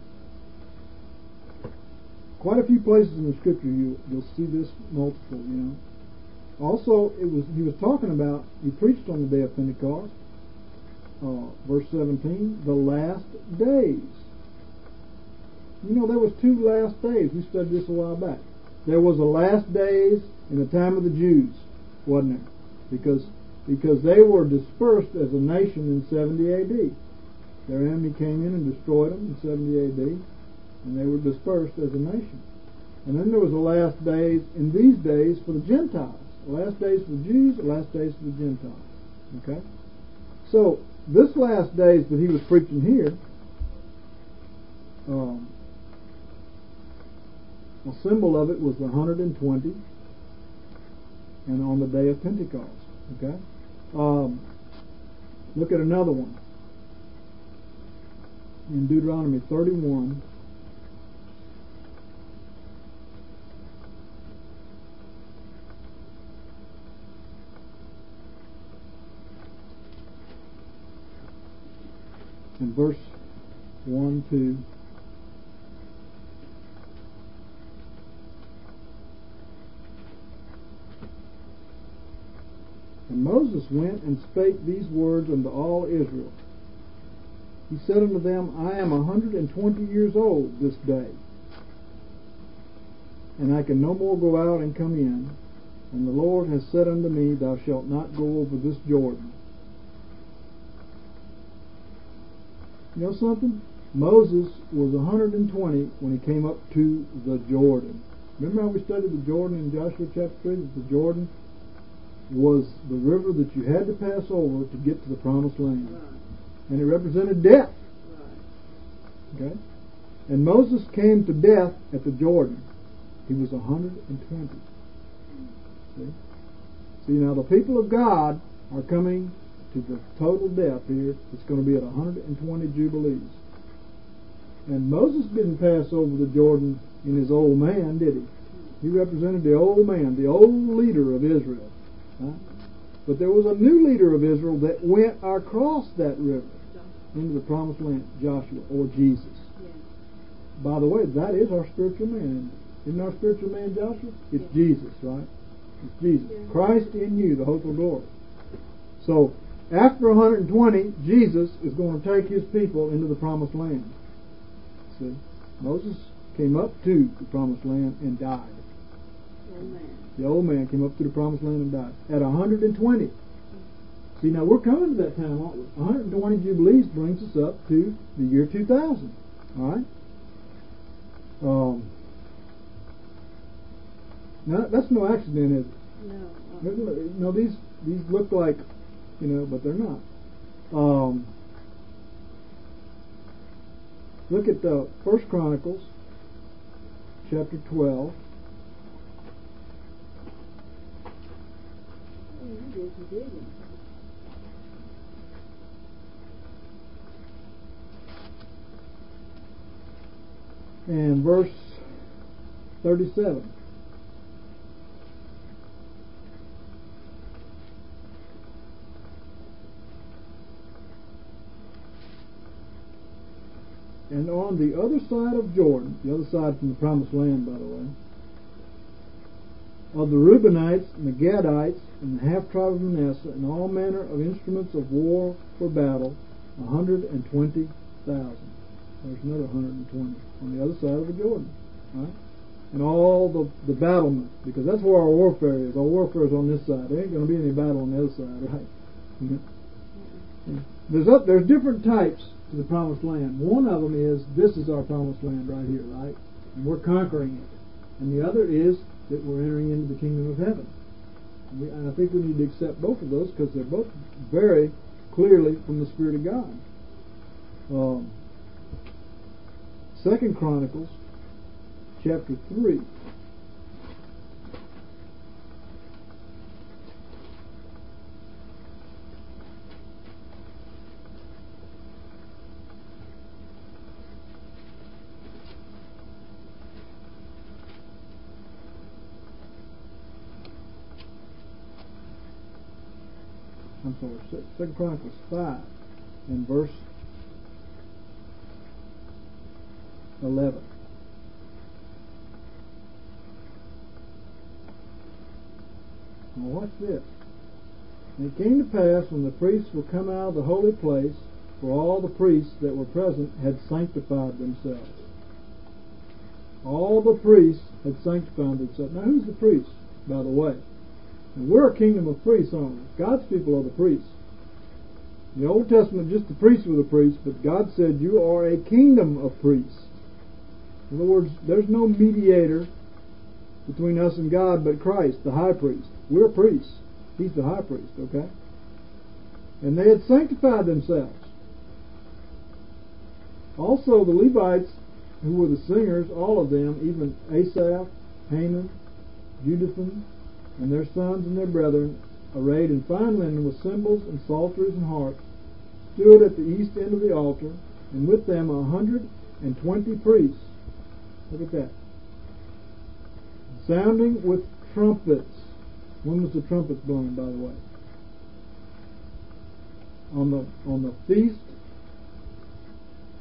Quite a few places in the Scripture you, you'll see this multiple, you know. Also, it was he was talking about, he preached on the day of Pentecost, uh, verse seventeen, the last days. You know, there was two last days. We studied this a while back. There was the last days in the time of the Jews, wasn't there? Because because they were dispersed as a nation in seventy A D. Their enemy came in and destroyed them in seventy A D, and they were dispersed as a nation. And then there was the last days in these days for the Gentiles. The last days for the Jews, the last days for the Gentiles. Okay? So, this last days that he was preaching here, um, a symbol of it was the one hundred twenty, and on the day of Pentecost. Okay? Um, look at another one. In Deuteronomy thirty-one, in verse one, two. And Moses went and spake these words unto all Israel. He said unto them, I am a hundred and twenty years old this day, and I can no more go out and come in. And the Lord has said unto me, Thou shalt not go over this Jordan. You know something? Moses was one hundred and twenty when he came up to the Jordan. Remember how we studied the Jordan in Joshua chapter three? That the Jordan was the river that you had to pass over to get to the promised land. Right. And it represented death. Right. Okay? And Moses came to death at the Jordan. He was one hundred and twenty. See? See, now the people of God are coming to the total death here. It's going to be at one hundred and twenty Jubilees. And Moses didn't pass over the Jordan in his old man, did he? He represented the old man, the old leader of Israel. Right? But there was a new leader of Israel that went across that river into the promised land, Joshua, or Jesus. Yeah. By the way, that is our spiritual man. Isn't our spiritual man Joshua? It's yeah. Jesus, right? It's Jesus. Yeah. Christ in you, the hope of glory. So, after one hundred and twenty, Jesus is going to take his people into the promised land. See? Moses came up to the promised land and died. Old man. The old man came up to the promised land and died. At one hundred and twenty. See, now we're coming to that time, aren't we? one hundred and twenty Jubilees brings us up to the year two thousand. Alright? Um, now, that's no accident, is it? No. You know, these, these look like, you know, but they're not. Um, look at the First Chronicles, chapter twelve. And verse thirty-seven. And on the other side of Jordan, the other side from the promised land, by the way, of the Reubenites and the Gadites and the half tribe of Manasseh and all manner of instruments of war for battle, a hundred and twenty thousand. There's another hundred and twenty on the other side of the Jordan, right? And all the the battlement, because that's where our warfare is. Our warfare is on this side. There ain't going to be any battle on the other side, right? Mm-hmm. There's up. There's different types to the promised land. One of them is this is our promised land right here, right? And we're conquering it. And the other is that we're entering into the kingdom of heaven. And, we, and I think we need to accept both of those because they're both very clearly from the Spirit of God. Um, Second Chronicles, chapter three. I'm sorry, Second Chronicles five and verse eleven. Now watch this. And it came to pass when the priests were come out of the holy place, for all the priests that were present had sanctified themselves. All the priests had sanctified themselves. Now who's the priest, by the way? And we're a kingdom of priests, aren't we? God's people are the priests. In the Old Testament, just the priests were the priests, but God said you are a kingdom of priests. In other words, there's no mediator between us and God but Christ, the high priest. We're priests. He's the high priest, okay? And they had sanctified themselves. Also the Levites, who were the singers, all of them, even Asaph, Haman, Jeduthun, and their sons and their brethren, arrayed in fine linen with cymbals and psalteries and harps, stood at the east end of the altar, and with them a hundred and twenty priests. Look at that. Sounding with trumpets. When was the trumpets blown, by the way? On the on the feast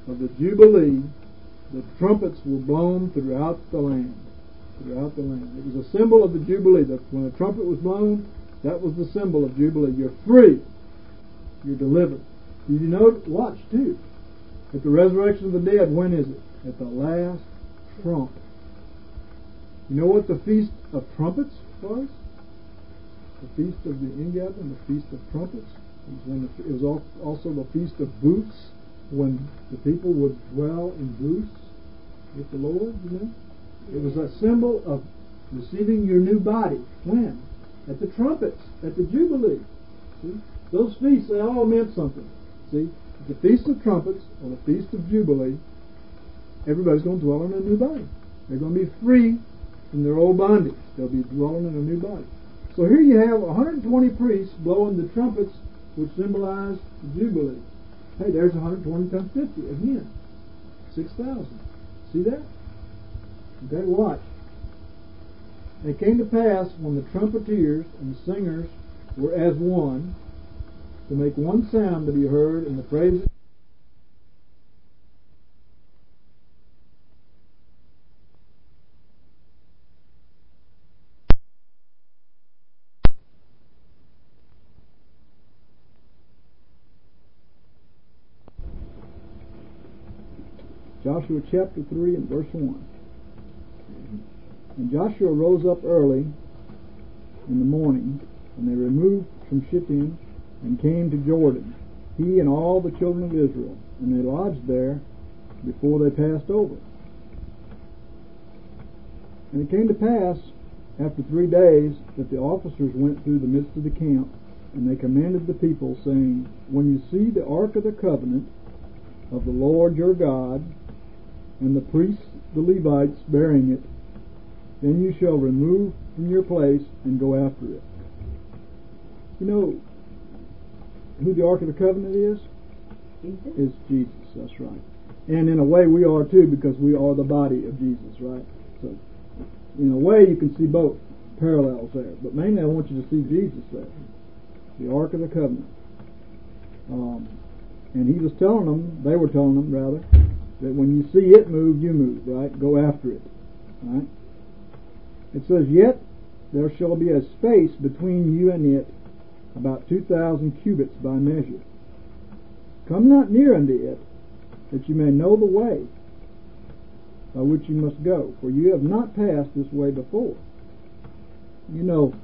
of the Jubilee, the trumpets were blown throughout the land. Throughout the land. It was a symbol of the Jubilee. That when a trumpet was blown, that was the symbol of Jubilee. You're free. You're delivered. Did you know? Watch too. At the resurrection of the dead, when is it? At the last trump. You know what the Feast of Trumpets was? The Feast of the Ingathering, the Feast of Trumpets. It was, when the, it was also the Feast of Booths, when the people would dwell in booths with the Lord, you know. It was a symbol of receiving your new body. When? At the trumpets, at the Jubilee. See? Those feasts, they all meant something. See? At the Feast of Trumpets, or the Feast of Jubilee, everybody's going to dwell in a new body. They're going to be free from their old bondage. They'll be dwelling in a new body. So here you have one hundred twenty priests blowing the trumpets, which symbolize the Jubilee. Hey, there's one hundred twenty times fifty again. six thousand. See that? Okay, watch. And it came to pass when the trumpeters and the singers were as one, to make one sound to be heard in the praises. Joshua chapter three and verse one. And Joshua rose up early in the morning, and they removed from Shittim and came to Jordan, he and all the children of Israel, and they lodged there before they passed over. And it came to pass after three days that the officers went through the midst of the camp, and they commanded the people, saying, when you see the ark of the covenant of the Lord your God, and the priests the Levites bearing it, then you shall remove from your place and go after it. You know who the Ark of the Covenant is? Jesus. It's Jesus, that's right. And in a way we are too, because we are the body of Jesus, right? So in a way you can see both parallels there. But mainly I want you to see Jesus there. The Ark of the Covenant. Um, and he was telling them, they were telling them rather, that when you see it move, you move, right? Go after it. Right? It says, yet there shall be a space between you and it, about two thousand cubits by measure. Come not near unto it, that you may know the way by which you must go, for you have not passed this way before. You know,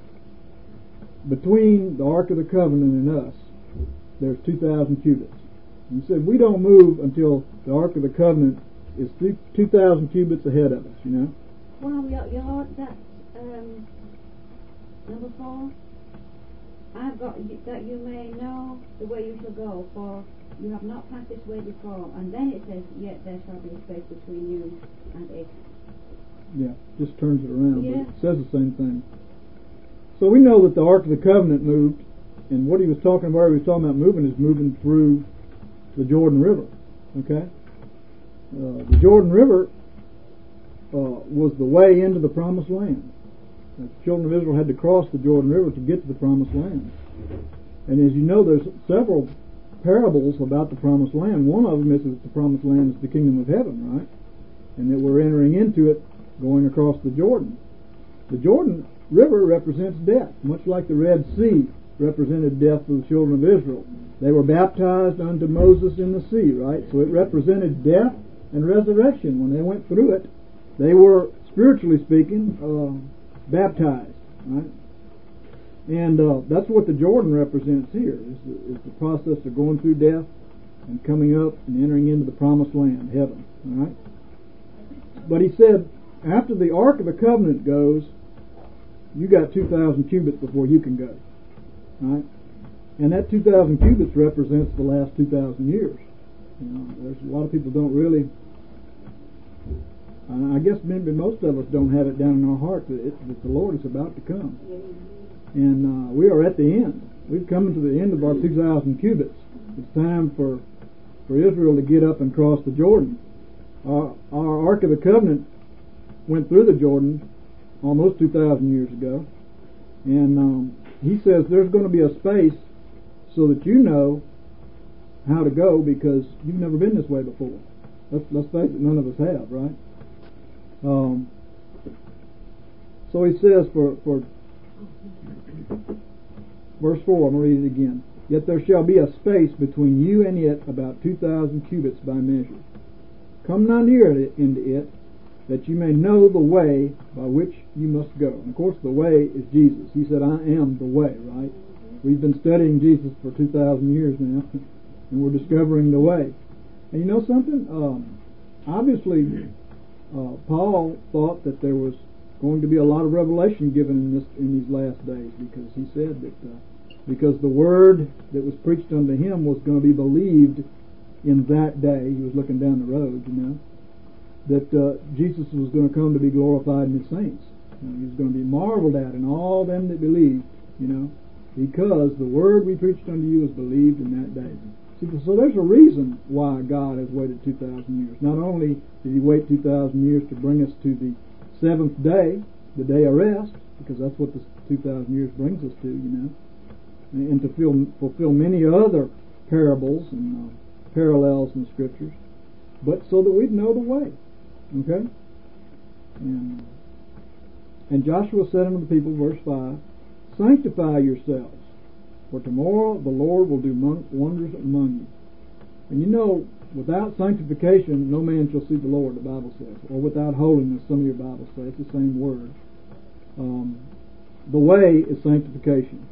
between the Ark of the Covenant and us, there's two thousand cubits. And he said, we don't move until the Ark of the Covenant is two thousand cubits ahead of us, you know. Well, your, your, that's um, number four. I've got you, that you may know the way you shall go, for you have not passed this way before. And then it says, yet there shall be a space between you and it. Yeah, just turns it around, Yeah. but it says the same thing. So we know that the Ark of the Covenant moved, and what he was talking about, he was talking about moving, is moving through the Jordan River. Okay? Uh, the Jordan River uh, was the way into the Promised Land. The children of Israel had to cross the Jordan River to get to the Promised Land. And as you know, there's several parables about the Promised Land. One of them is that the Promised Land is the kingdom of heaven, right? And that we're entering into it going across the Jordan. The Jordan River represents death, much like the Red Sea represented death for the children of Israel. They were baptized unto Moses in the sea, right? So it represented death and resurrection. When they went through it, they were, spiritually speaking, uh, baptized, right? And uh, that's what the Jordan represents here, is the, is the process of going through death and coming up and entering into the Promised Land, heaven, all right? But he said, after the Ark of the Covenant goes, you got two thousand cubits before you can go, right? And that two thousand cubits represents the last two thousand years. You know, there's a lot of people don't really, and I guess maybe most of us don't have it down in our heart that, it, that the Lord is about to come. And uh, we are at the end. We've come to the end of our two thousand cubits. It's time for for Israel to get up and cross the Jordan. Our, our Ark of the Covenant went through the Jordan almost two thousand years ago. And um, he says there's going to be a space so that you know how to go, because you've never been this way before. let's, let's face it, none of us have, right? Um, so he says for, for verse four, I'm going to read it again. Yet there shall be a space between you and it about two thousand cubits by measure. Come not near it into it, that you may know the way by which you must go. And of course the way is Jesus. He said, I am the way, right? We've been studying Jesus for two thousand years now, and we're discovering the way. And you know something? Um, obviously, uh, Paul thought that there was going to be a lot of revelation given in this in these last days, because he said that uh, because the word that was preached unto him was going to be believed in that day. He was looking down the road, you know, that uh, Jesus was going to come to be glorified in his saints. You know, he was going to be marveled at in all them that believed, you know, because the word we preached unto you was believed in that day. See, so there's a reason why God has waited two thousand years. Not only did he wait two thousand years to bring us to the seventh day, the day of rest, because that's what the two thousand years brings us to, you know, and to fulfill, fulfill many other parables and uh, parallels in the scriptures, but so that we'd know the way. Okay? And, and Joshua said unto the people, verse five, sanctify yourselves, for tomorrow the Lord will do mon- wonders among you. And you know, without sanctification, no man shall see the Lord, the Bible says. Or without holiness, some of your Bibles say. It's the same word. Um, the way is sanctification.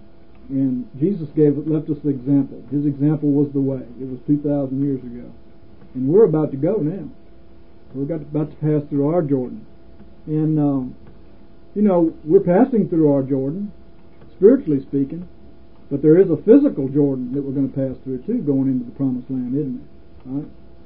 And Jesus gave left us the example. His example was the way. It was two thousand years ago. And we're about to go now. We're about to, about to pass through our Jordan. And, um, you know, we're passing through our Jordan, spiritually speaking, but there is a physical Jordan that we're going to pass through too, going into the promised land, isn't it? Right?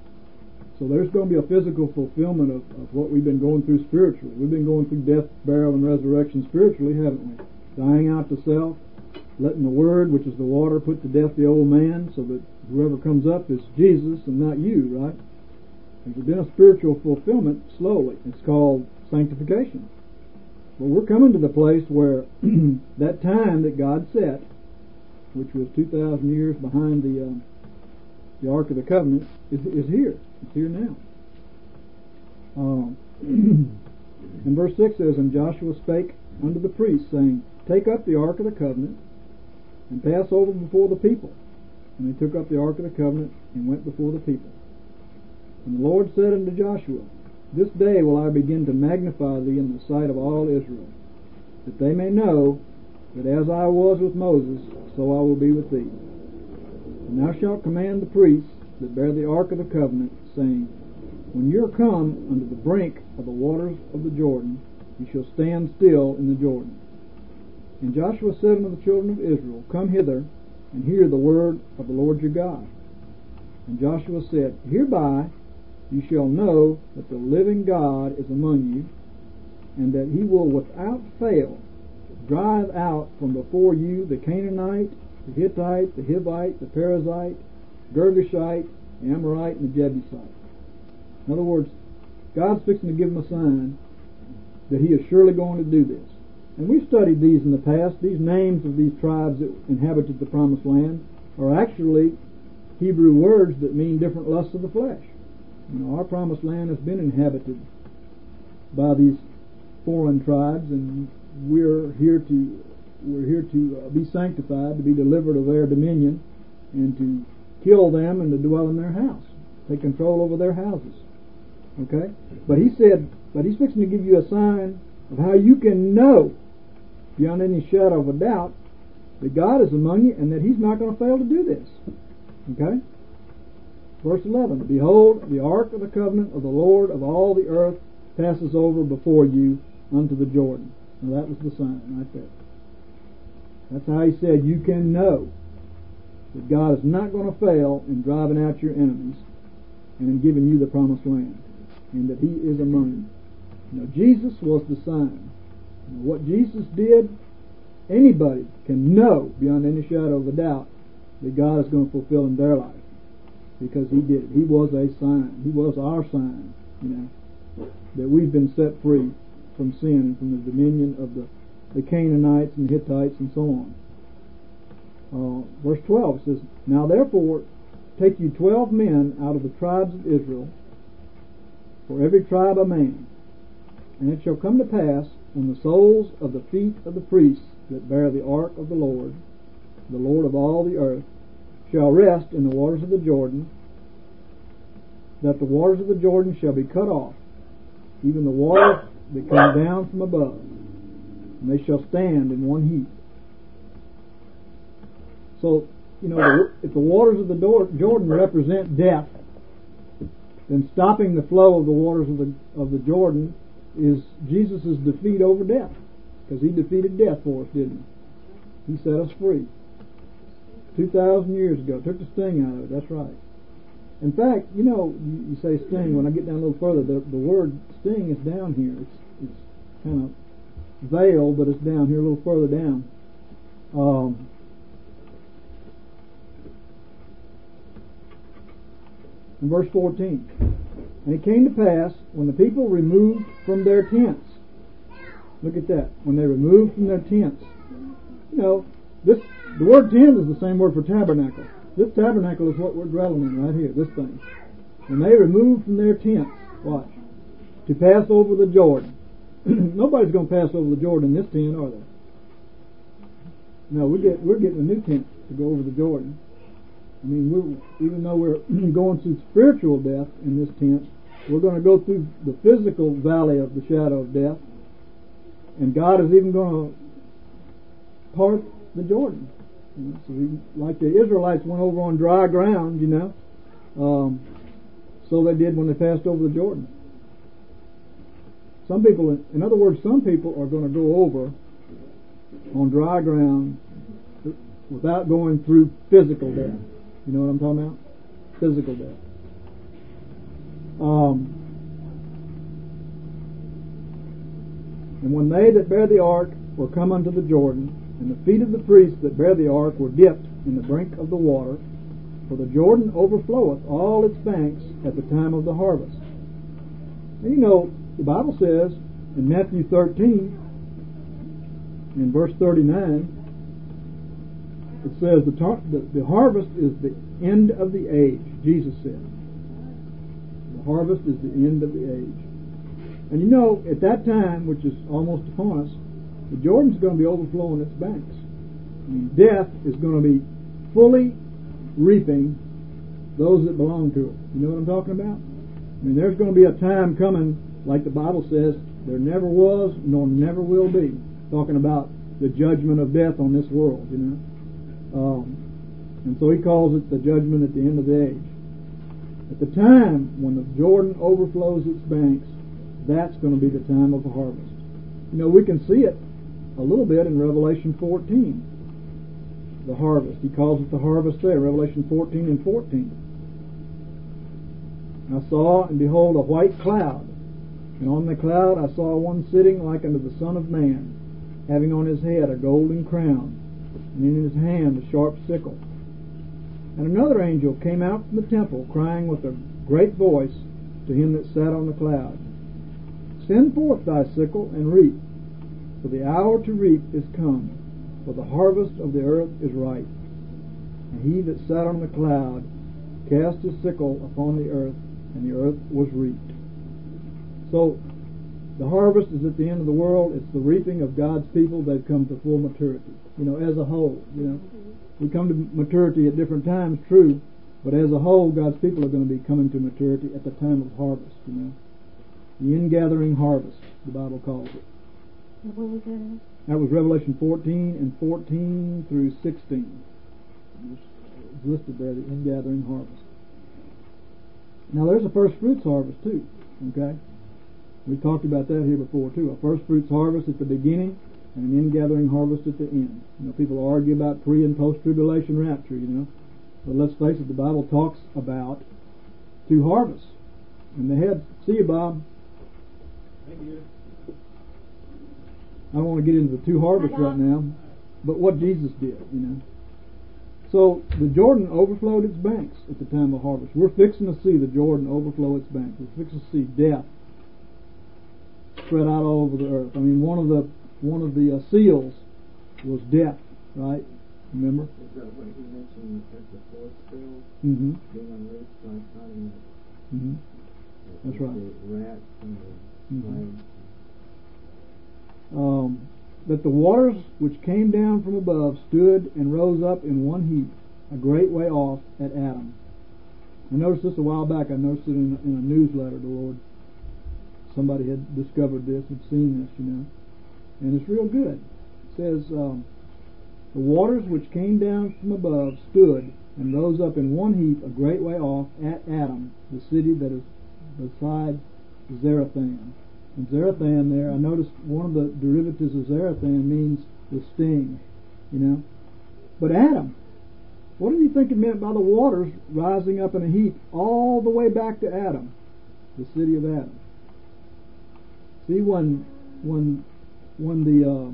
So there's going to be a physical fulfillment of, of what we've been going through spiritually. We've been going through death, burial, and resurrection spiritually, haven't we? Dying out to self, letting the Word, which is the water, put to death the old man, so that whoever comes up is Jesus and not you, right? There's been a spiritual fulfillment slowly. It's called sanctification. But we're coming to the place where that time that God set, which was two thousand years behind the uh, the Ark of the Covenant, is, is here. It's here now. Um, and verse six says, and Joshua spake unto the priests, saying, take up the Ark of the Covenant, and pass over before the people. And they took up the Ark of the Covenant, and went before the people. And the Lord said unto Joshua, this day will I begin to magnify thee in the sight of all Israel, that they may know that as I was with Moses, so I will be with thee. And thou shalt command the priests that bear the Ark of the Covenant, saying, when you are come unto the brink of the waters of the Jordan, you shall stand still in the Jordan. And Joshua said unto the children of Israel, come hither, and hear the word of the Lord your God. And Joshua said, hereby you shall know that the living God is among you, and that he will without fail drive out from before you the Canaanite, the Hittite, the Hivite, the Perizzite, Girgashite, the Amorite, and the Jebusite. In other words, God's fixing to give them a sign that he is surely going to do this. And we've studied these in the past. These names of these tribes that inhabited the promised land are actually Hebrew words that mean different lusts of the flesh. You know, our promised land has been inhabited by these foreign tribes, and we're here to we're here to uh, be sanctified, to be delivered of their dominion, and to kill them and to dwell in their house, take control over their houses. Okay, but he said, but he's fixing to give you a sign of how you can know beyond any shadow of a doubt that God is among you and that he's not going to fail to do this. Okay? Verse eleven, behold, the ark of the covenant of the Lord of all the earth passes over before you unto the Jordan. Now that was the sign right there. That's how he said you can know that God is not going to fail in driving out your enemies and in giving you the promised land, and that he is among you. You know, Jesus was the sign. You know, what Jesus did, anybody can know beyond any shadow of a doubt that God is going to fulfill in their life, because he did it. He was a sign. He was our sign, you know, that we've been set free from sin and from the dominion of the, the Canaanites and Hittites and so on. Uh, verse twelve says, now therefore take you twelve men out of the tribes of Israel, for every tribe a man. And it shall come to pass, when the soles of the feet of the priests that bear the ark of the Lord, the Lord of all the earth, shall rest in the waters of the Jordan, that the waters of the Jordan shall be cut off, even the waters that come down from above, and they shall stand in one heap. So, you know, if the waters of the Jordan represent death, then stopping the flow of the waters of the of the Jordan is Jesus' defeat over death, because he defeated death for us, didn't he? He set us free two thousand years ago. Took the sting out of it. That's right. In fact, you know, you, you say sting. When I get down a little further, the, the word sting is down here. It's it's kind of veiled, but it's down here a little further down. Um, in verse fourteen, and it came to pass, when the people removed from their tents. Look at that. When they removed from their tents. You know, this the word tent is the same word for tabernacle. This tabernacle is what we're dwelling in right here, this thing. When they removed from their tents, watch, to pass over the Jordan. Nobody's going to pass over the Jordan in this tent, are they? No, we get, we're getting a new tent to go over the Jordan. I mean, we're, even though we're going through spiritual death in this tent, we're going to go through the physical valley of the shadow of death, and God is even going to part the Jordan. You know, so we, like the Israelites went over on dry ground, you know, um, so they did when they passed over the Jordan. Some people, in other words, some people are going to go over on dry ground without going through physical death. You know what I'm talking about? Physical death. Um, and when they that bear the ark were come unto the Jordan, and the feet of the priests that bear the ark were dipped in the brink of the water, for the Jordan overfloweth all its banks at the time of the harvest. And you know, the Bible says in Matthew thirteen, in verse thirty-nine, it says the, tar- the, the harvest is the end of the age, Jesus said. The harvest is the end of the age. And you know, at that time, which is almost upon us, the Jordan's going to be overflowing its banks. I mean, death is going to be fully reaping those that belong to it. You know what I'm talking about? I mean, there's going to be a time coming, like the Bible says, there never was nor never will be. Talking about the judgment of death on this world, you know. Um, and so he calls it the judgment at the end of the age. At the time when the Jordan overflows its banks, that's going to be the time of the harvest. You know, we can see it a little bit in Revelation fourteen. The harvest. He calls it the harvest there, Revelation fourteen and fourteen. I saw, and behold, a white cloud, and on the cloud I saw one sitting like unto the Son of Man, having on his head a golden crown, and in his hand a sharp sickle. And another angel came out from the temple, crying with a great voice to him that sat on the cloud, Send forth thy sickle, and reap, for the hour to reap is come, for the harvest of the earth is ripe. And he that sat on the cloud cast his sickle upon the earth, and the earth was reaped. So, the harvest is at the end of the world. It's the reaping of God's people. They've come to full maturity. You know, as a whole, you know. We come to maturity at different times, true, but as a whole, God's people are going to be coming to maturity at the time of harvest, you know. The ingathering harvest, the Bible calls it. What was that? That was Revelation fourteen and fourteen through sixteen. It's listed there, the ingathering harvest. Now there's a first fruits harvest too, okay? We've talked about that here before too. A first fruits harvest at the beginning and an ingathering harvest at the end. You know, people argue about pre and post tribulation rapture, you know. But let's face it, the Bible talks about two harvests. And the head, see you, Bob. Thank you. I don't want to get into the two harvests right now, but what Jesus did, you know. So the Jordan overflowed its banks at the time of harvest. We're fixing to see the Jordan overflow its banks. We're fixing to see death spread out all over the earth. I mean, one of the one of the uh, seals was death, right? Remember? Is that what he mentioned at the fourth seal? Mm-hmm. Being unleashed like not in mm-hmm. the That's right. The rats and the Mhm. flies. Um, that the waters which came down from above stood and rose up in one heap, a great way off at Adam. I noticed this a while back. I noticed it in, in a newsletter. The Lord, somebody had discovered this, had seen this, you know, and it's real good. It says, um, the waters which came down from above stood and rose up in one heap, a great way off at Adam, the city that is beside Zarethan. And Zarethan there, I noticed one of the derivatives of Zarethan means the sting, you know. But Adam, what do you think it meant by the waters rising up in a heap all the way back to Adam, the city of Adam? See, when when when the uh,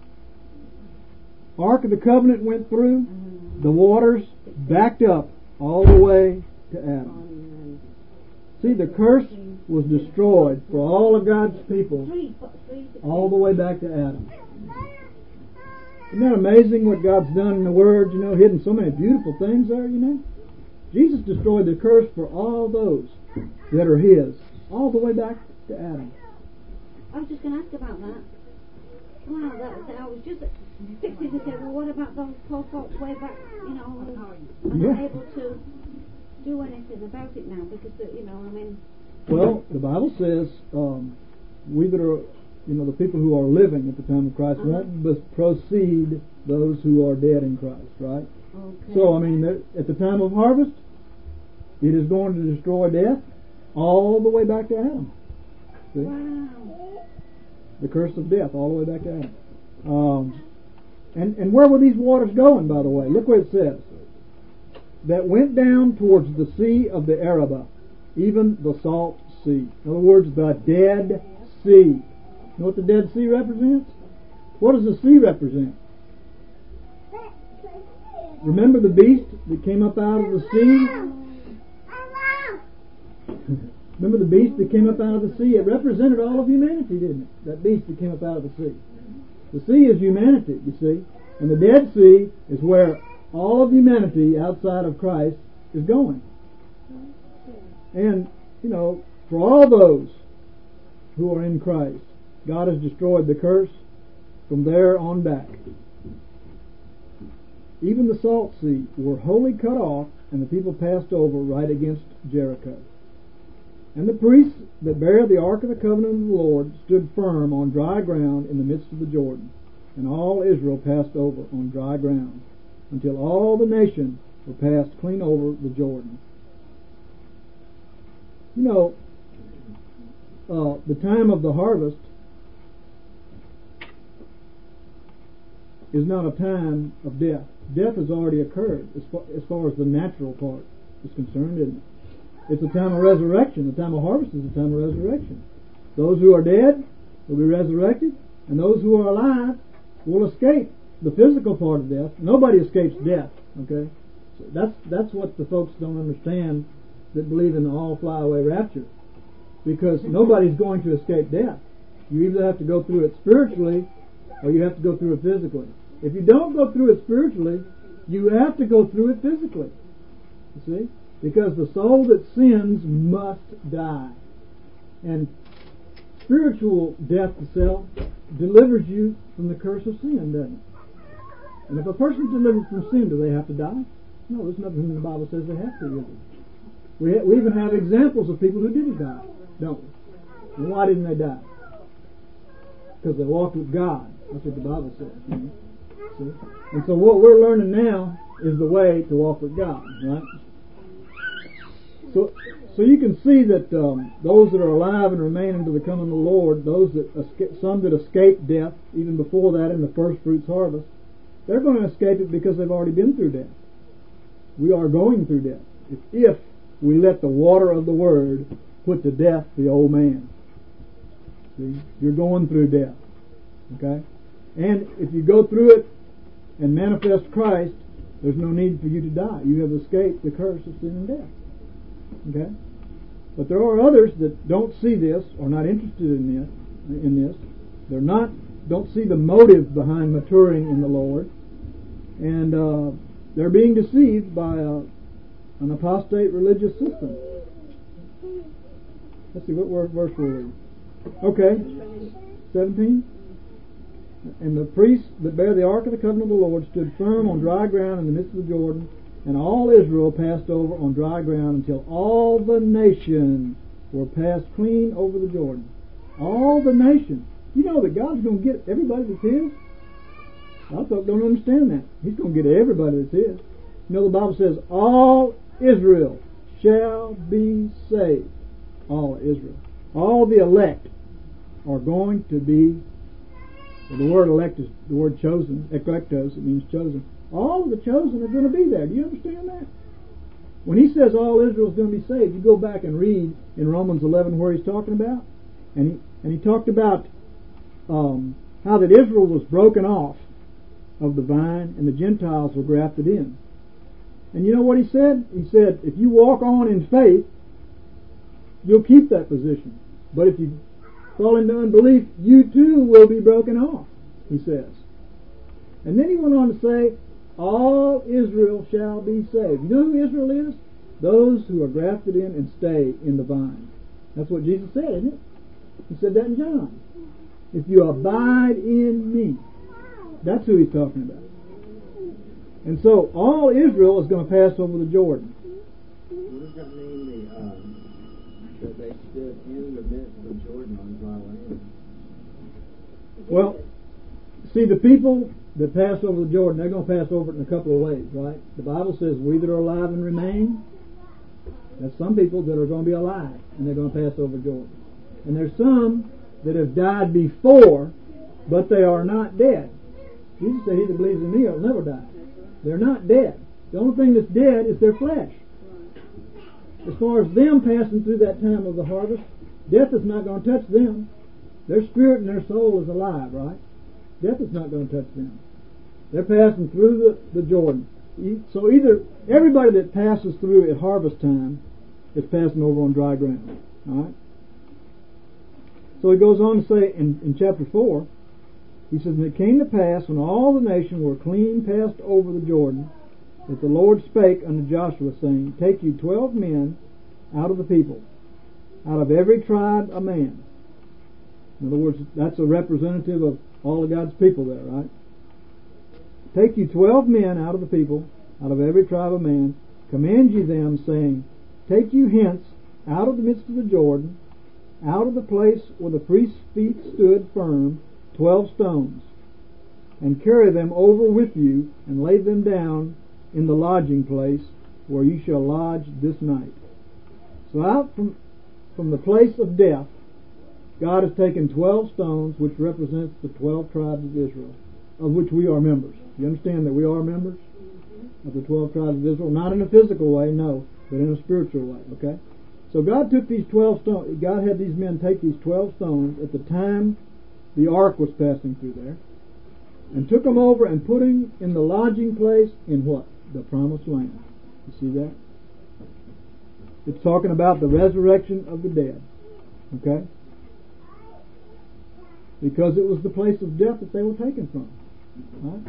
Ark of the Covenant went through, mm-hmm. the waters backed up all the way to Adam. See, the curse was destroyed for all of God's people all the way back to Adam. Isn't that amazing what God's done in the Word, you know, hidden so many beautiful things there, you know? Jesus destroyed the curse for all those that are His, all the way back to Adam. I was just going to ask about that. Wow, that was, I was just fixing to say, well, what about those poor folks way back, you know, who are Yeah. not able to do anything about it now because, you know, I mean... Well, the Bible says um, we that are, you know, the people who are living at the time of Christ uh-huh. won't bes- precede those who are dead in Christ, right? Okay. So, I mean, at the time of harvest, it is going to destroy death all the way back to Adam. See? Wow. The curse of death all the way back to Adam. Um, and, and where were these waters going, by the way? Look what it says. That went down towards the sea of the Arabah, even the salt sea. In other words, the Dead Sea. You know what the Dead Sea represents? What does the sea represent? Remember the beast that came up out of the sea? Remember the beast that came up out of the sea? It represented all of humanity, didn't it? That beast that came up out of the sea. The sea is humanity, you see. And the Dead Sea is where all of humanity outside of Christ is going. And, you know, for all those who are in Christ, God has destroyed the curse from there on back. Even the salt sea were wholly cut off, and the people passed over right against Jericho. And the priests that bare the ark of the covenant of the Lord stood firm on dry ground in the midst of the Jordan, and all Israel passed over on dry ground, until all the nation were passed clean over the Jordan. You know, uh, the time of the harvest is not a time of death. Death has already occurred as far, as far as the natural part is concerned, isn't it? It's a time of resurrection. The time of harvest is a time of resurrection. Those who are dead will be resurrected, and those who are alive will escape the physical part of death. Nobody escapes death, okay? So that's that's what the folks don't understand that believe in the all fly away rapture, because nobody's going to escape death. You either have to go through it spiritually or you have to go through it physically. If you don't go through it spiritually, you have to go through it physically. You see? Because the soul that sins must die. And spiritual death to self delivers you from the curse of sin, doesn't it? And if a person's delivered from sin, do they have to die? No, there's nothing in the Bible says they have to, really. We, ha- we even have examples of people who didn't die, don't we? And why didn't they die? Because they walked with God. That's what the Bible says. You know? See? And so what we're learning now is the way to walk with God, right? So, so you can see that um, those that are alive and remain until the coming of the Lord, those that escape, some that escape death even before that in the first fruits harvest, they're going to escape it because they've already been through death. We are going through death if, if we let the water of the Word put to death the old man. See, you're going through death, okay? And if you go through it and manifest Christ, there's no need for you to die. You have escaped the curse of sin and death. Okay? But there are others that don't see this, or not interested in this. In this, they're not, don't see the motive behind maturing in the Lord, and uh, they're being deceived by a, an apostate religious system. Let's see, what word, verse were we? Okay, seventeen. And the priests that bear the ark of the covenant of the Lord stood firm on dry ground in the midst of the Jordan, and all Israel passed over on dry ground until all the nation were passed clean over the Jordan. All the nation. You know that God's going to get everybody that's His? A lot of folks don't understand that. He's going to get everybody that's His. You know the Bible says, all Israel shall be saved. All Israel. All the elect are going to be, well, the word elect is the word chosen, eklektos, it means chosen. All of the chosen are going to be there. Do you understand that? When he says all Israel is going to be saved, you go back and read in Romans eleven where he's talking about, and he and he talked about um, how that Israel was broken off of the vine and the Gentiles were grafted in. And you know what he said? He said, if you walk on in faith, you'll keep that position. But if you fall into unbelief, you too will be broken off, he says. And then he went on to say, all Israel shall be saved. You know who Israel is? Those who are grafted in and stay in the vine. That's what Jesus said, isn't it? He said that in John. If you abide in me. That's who he's talking about. And so all Israel is going to pass over the Jordan. What does that mean, the, um, that they stood in the midst of Jordan on dry land? Well, see, the people that pass over the Jordan, they're going to pass over it in a couple of ways, right? The Bible says, we that are alive and remain. There's some people that are going to be alive, and they're going to pass over Jordan. And there's some that have died before, but they are not dead. Jesus said, he that believes in me will never die. They're not dead. The only thing that's dead is their flesh. As far as them passing through that time of the harvest, death is not going to touch them. Their spirit and their soul is alive, right? Death is not going to touch them. They're passing through the, the Jordan. So either everybody that passes through at harvest time is passing over on dry ground. All right? So he goes on to say in, in chapter four, he says, and it came to pass when all the nation were clean passed over the Jordan, that the Lord spake unto Joshua, saying, take you twelve men out of the people, out of every tribe a man. In other words, that's a representative of all of God's people there, right? Take you twelve men out of the people, out of every tribe a man, command ye them, saying, take you hence out of the midst of the Jordan, out of the place where the priest's feet stood firm, twelve stones, and carry them over with you, and lay them down in the lodging place where you shall lodge this night. So out from, from the place of death, God has taken twelve stones, which represents the twelve tribes of Israel, of which we are members. You understand that we are members of the twelve tribes of Israel? Not in a physical way, no, but in a spiritual way, okay? So God took these twelve stones, God had these men take these twelve stones at the time the ark was passing through there, and took them over and put them in the lodging place in what? The promised land. You see that? It's talking about the resurrection of the dead. Okay? Because it was the place of death that they were taken from. Right?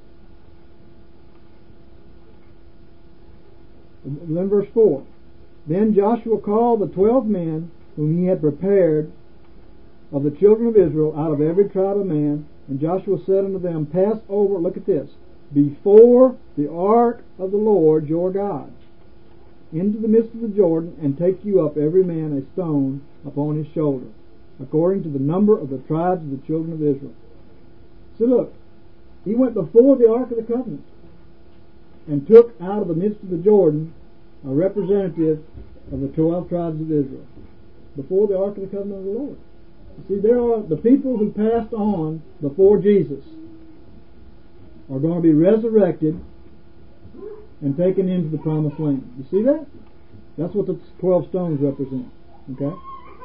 Then verse four. Then Joshua called the twelve men whom he had prepared of the children of Israel out of every tribe of man, and Joshua said unto them, pass over, look at this, before the ark of the Lord your God, into the midst of the Jordan, and take you up every man a stone upon his shoulder, according to the number of the tribes of the children of Israel. So look, he went before the ark of the covenant, and took out of the midst of the Jordan a representative of the twelve tribes of Israel, before the ark of the covenant of the Lord. You see, there are the people who passed on before Jesus are going to be resurrected and taken into the promised land. You see that? That's what the twelve stones represent. Okay?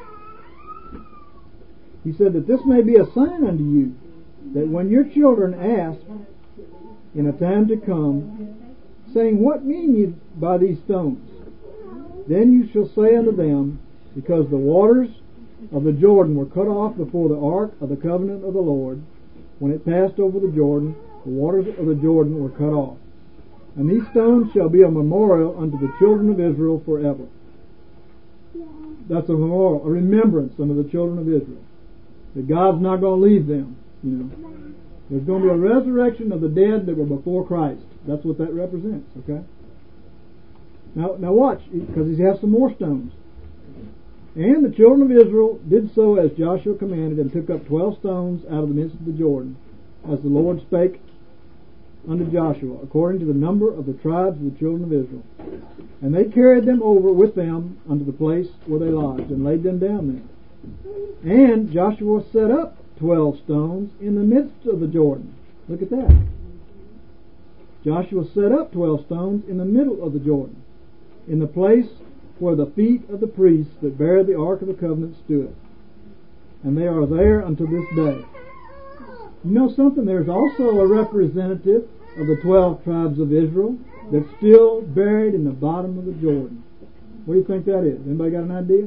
He said that this may be a sign unto you, that when your children ask in a time to come, saying, what mean ye by these stones? Then you shall say unto them, because the waters of the Jordan were cut off before the ark of the covenant of the Lord, when it passed over the Jordan, the waters of the Jordan were cut off. And these stones shall be a memorial unto the children of Israel forever. That's a memorial, a remembrance unto the children of Israel. That God's not going to leave them, you know. There's going to be a resurrection of the dead that were before Christ. That's what that represents, okay? Now, now watch, because he has some more stones. And the children of Israel did so as Joshua commanded, and took up twelve stones out of the midst of the Jordan, as the Lord spake unto Joshua, according to the number of the tribes of the children of Israel. And they carried them over with them unto the place where they lodged, and laid them down there. And Joshua set up twelve stones in the midst of the Jordan. Look at that. Joshua set up twelve stones in the middle of the Jordan, in the place where the feet of the priests that bear the ark of the covenant stood. And they are there unto this day. You know something? There's also a representative of the twelve tribes of Israel that's still buried in the bottom of the Jordan. What do you think that is? Anybody got an idea?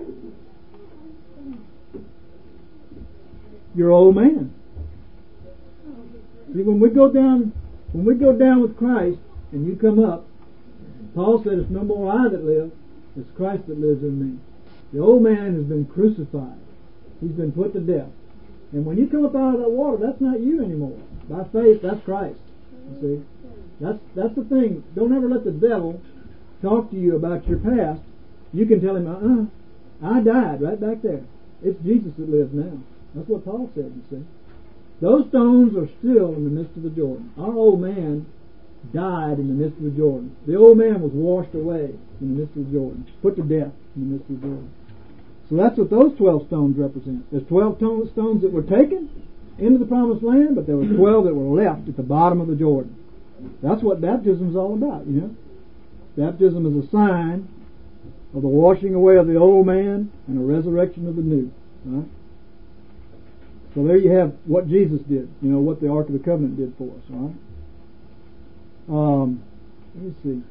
Your old man. See, when we go down, when we go down with Christ, and you come up, Paul said, "It's no more I that live, it's Christ that lives in me." The old man has been crucified. He's been put to death. And when you come up out of that water, that's not you anymore. By faith, that's Christ. You see? That's that's the thing. Don't ever let the devil talk to you about your past. You can tell him, uh-uh, I died right back there. It's Jesus that lives now. That's what Paul said, you see. Those stones are still in the midst of the Jordan. Our old man died in the midst of the Jordan. The old man was washed away in the midst of the Jordan, put to death in the midst of the Jordan. So that's what those twelve stones represent. There's twelve stones that were taken into the promised land, but there were twelve that were left at the bottom of the Jordan. That's what baptism is all about, you know. Baptism is a sign of the washing away of the old man and the resurrection of the new. Right? So there you have what Jesus did, you know, what the Ark of the Covenant did for us. Right? Um, let me see.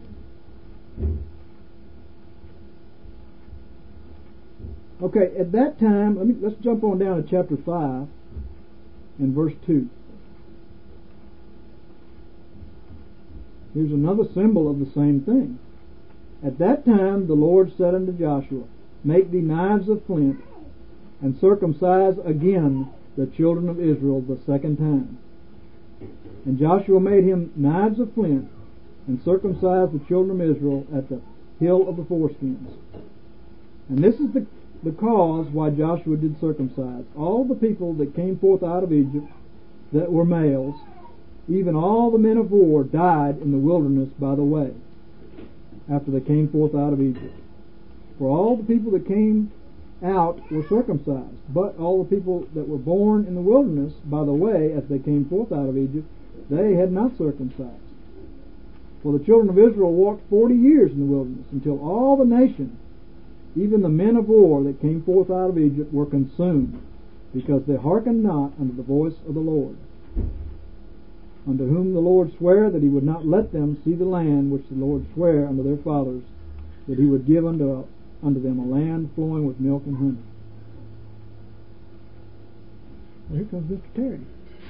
Okay, at that time, let me let's jump on down to chapter five and verse two. Here's another symbol of the same thing. At that time the Lord said unto Joshua, "Make thee knives of flint, and circumcise again the children of Israel the second time." And Joshua made him knives of flint, and circumcised the children of Israel at the hill of the foreskins. And this is the the cause why Joshua did circumcise all the people that came forth out of Egypt that were males, even all the men of war died in the wilderness by the way, after they came forth out of Egypt. For all the people that came out were circumcised, but all the people that were born in the wilderness by the way, as they came forth out of Egypt, they had not circumcised. For the children of Israel walked forty years in the wilderness, until all the nation, even the men of war that came forth out of Egypt, were consumed, because they hearkened not unto the voice of the Lord, unto whom the Lord sware that he would not let them see the land which the Lord sware unto their fathers, that he would give unto, unto them a land flowing with milk and honey. Well, here comes Mister Terry.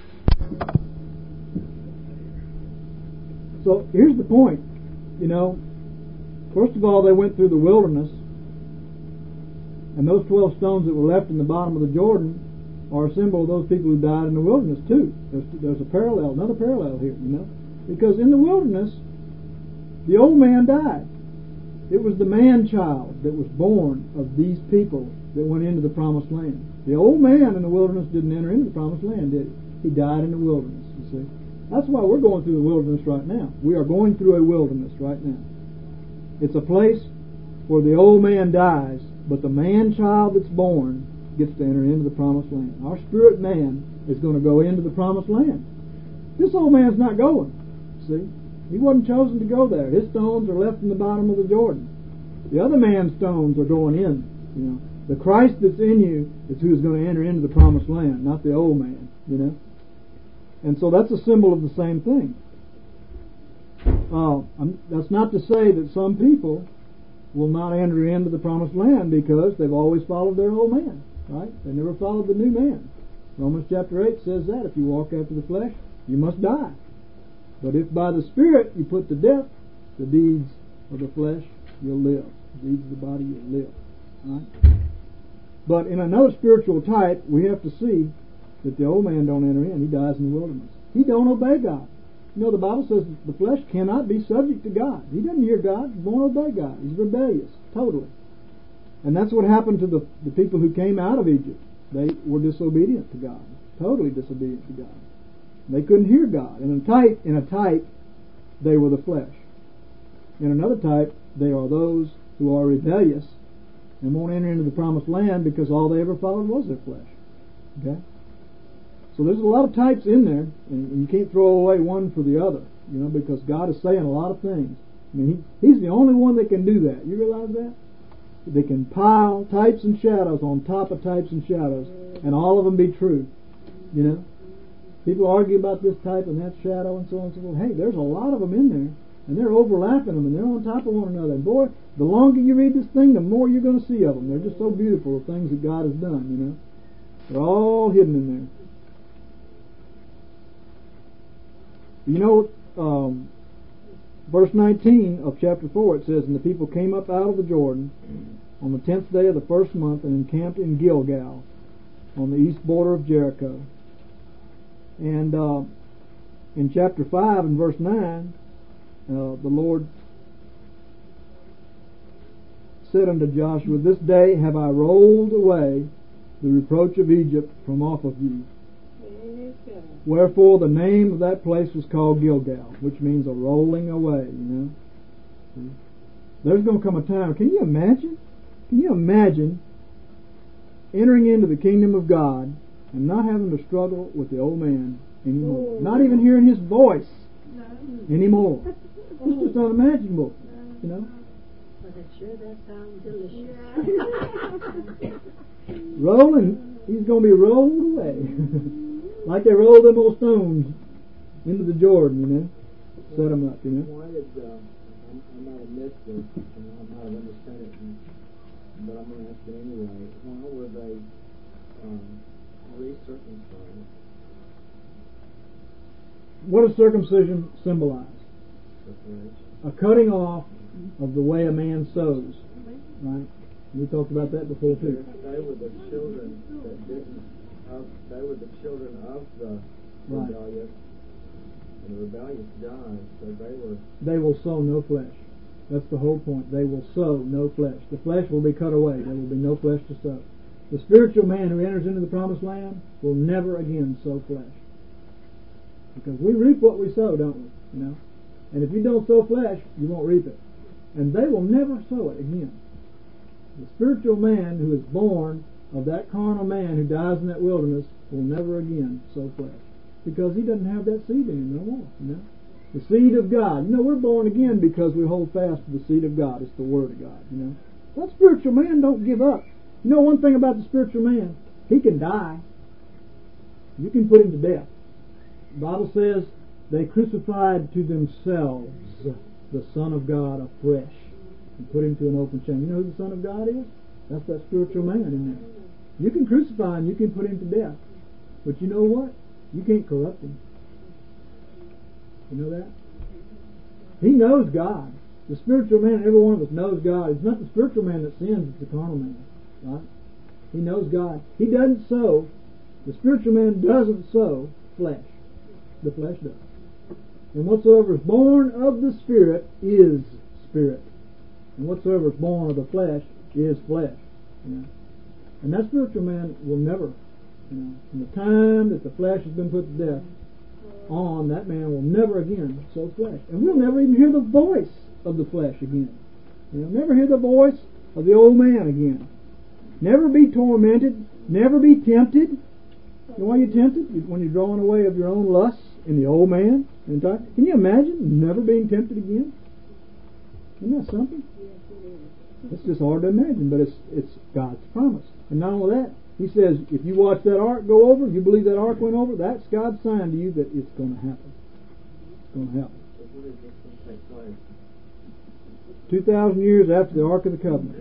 So here's the point. You know, first of all, they went through the wilderness. And those twelve stones that were left in the bottom of the Jordan are a symbol of those people who died in the wilderness too. There's, there's a parallel, another parallel here, you know. Because in the wilderness, the old man died. It was the man-child that was born of these people that went into the promised land. The old man in the wilderness didn't enter into the promised land, did he? He died in the wilderness, you see. That's why we're going through the wilderness right now. We are going through a wilderness right now. It's a place where the old man dies, but the man-child that's born gets to enter into the promised land. Our spirit man is going to go into the promised land. This old man's not going. See? He wasn't chosen to go there. His stones are left in the bottom of the Jordan. The other man's stones are going in. You know, the Christ that's in you is who's going to enter into the promised land, not the old man. You know, and so that's a symbol of the same thing. Uh, I'm, that's not to say that some people will not enter into the promised land because they've always followed their old man, right? They never followed the new man. Romans chapter eight says that if you walk after the flesh, you must die. But if by the Spirit you put to death the deeds of the flesh, you'll live. Deeds of the body, you'll live. All right? But in another spiritual type, we have to see that the old man don't enter in. He dies in the wilderness. He don't obey God. You know, the Bible says the flesh cannot be subject to God. He doesn't hear God. He won't obey God. He's rebellious, totally. And that's what happened to the, the people who came out of Egypt. They were disobedient to God, totally disobedient to God. They couldn't hear God. And in type, in a type, they were the flesh. In another type, they are those who are rebellious and won't enter into the promised land because all they ever followed was their flesh. Okay? So there's a lot of types in there, and you can't throw away one for the other, you know, because God is saying a lot of things. I mean, he, He's the only one that can do that. You realize that? They can pile types and shadows on top of types and shadows, and all of them be true. You know? People argue about this type and that shadow and so on and so forth. Hey, there's a lot of them in there, and they're overlapping them, and they're on top of one another. And boy, the longer you read this thing, the more you're going to see of them. They're just so beautiful, the things that God has done, you know. They're all hidden in there. You know, um, verse nineteen of chapter four, it says, "And the people came up out of the Jordan on the tenth day of the first month and encamped in Gilgal on the east border of Jericho." And uh, in chapter five and verse nine, uh, the Lord said unto Joshua, "This day have I rolled away the reproach of Egypt from off of you." Wherefore the name of that place was called Gilgal, which means a rolling away, you know. See? There's going to come a time, can you imagine? Can you imagine entering into the kingdom of God and not having to struggle with the old man anymore? Oh. Not even hearing his voice no. anymore. It's just unimaginable, you know. But it sure does sound delicious. Yeah. Rolling, he's going to be rolled away. Like they rolled them old stones into the Jordan, you know. Set them up, you know. Why did, uh, I, I might have missed this, and I might have understood it, and, but I'm going to ask it anyway. Why were they um, recircumcised? What does circumcision symbolize? A cutting off of the way a man sows, right? We talked about that before too. They were the children that didn't. Of, they were the children of the right. rebellious, and the rebellious died, so they were. They will sow no flesh. That's the whole point. They will sow no flesh. The flesh will be cut away. There will be no flesh to sow. The spiritual man who enters into the promised land will never again sow flesh, because we reap what we sow, don't we? You know, and if you don't sow flesh, you won't reap it, and they will never sow it again. The spiritual man who is born of that carnal man who dies in that wilderness will never again sow flesh, because he doesn't have that seed in him no more, you know. The seed of God. You know, we're born again because we hold fast to the seed of God. It's the Word of God, you know. That spiritual man don't give up. You know one thing about the spiritual man? He can die. You can put him to death. The Bible says they crucified to themselves the Son of God afresh and put him to an open shame. You know who the Son of God is? That's that spiritual man in there. You can crucify him, you can put him to death. But you know what? You can't corrupt him. You know that? He knows God. The spiritual man, every one of us knows God. It's not the spiritual man that sins, it's the carnal man. Right? He knows God. He doesn't sow. The spiritual man doesn't sow flesh. The flesh does. And whatsoever is born of the Spirit is spirit. And whatsoever is born of the flesh is flesh. You know? And that spiritual man will never, you know, from the time that the flesh has been put to death on, that man will never again sow flesh. And we'll never even hear the voice of the flesh again. You know, never hear the voice of the old man again. Never be tormented. Never be tempted. You know why you're tempted? When you're drawing away of your own lusts in the old man. Can you imagine never being tempted again? Isn't that something? It's just hard to imagine, but it's it's God's promise. And not only that, He says, if you watch that ark go over, you believe that ark went over, that's God's sign to you that it's going to happen. It's going to happen. So when is this going to take place? Two thousand years after the Ark of the Covenant.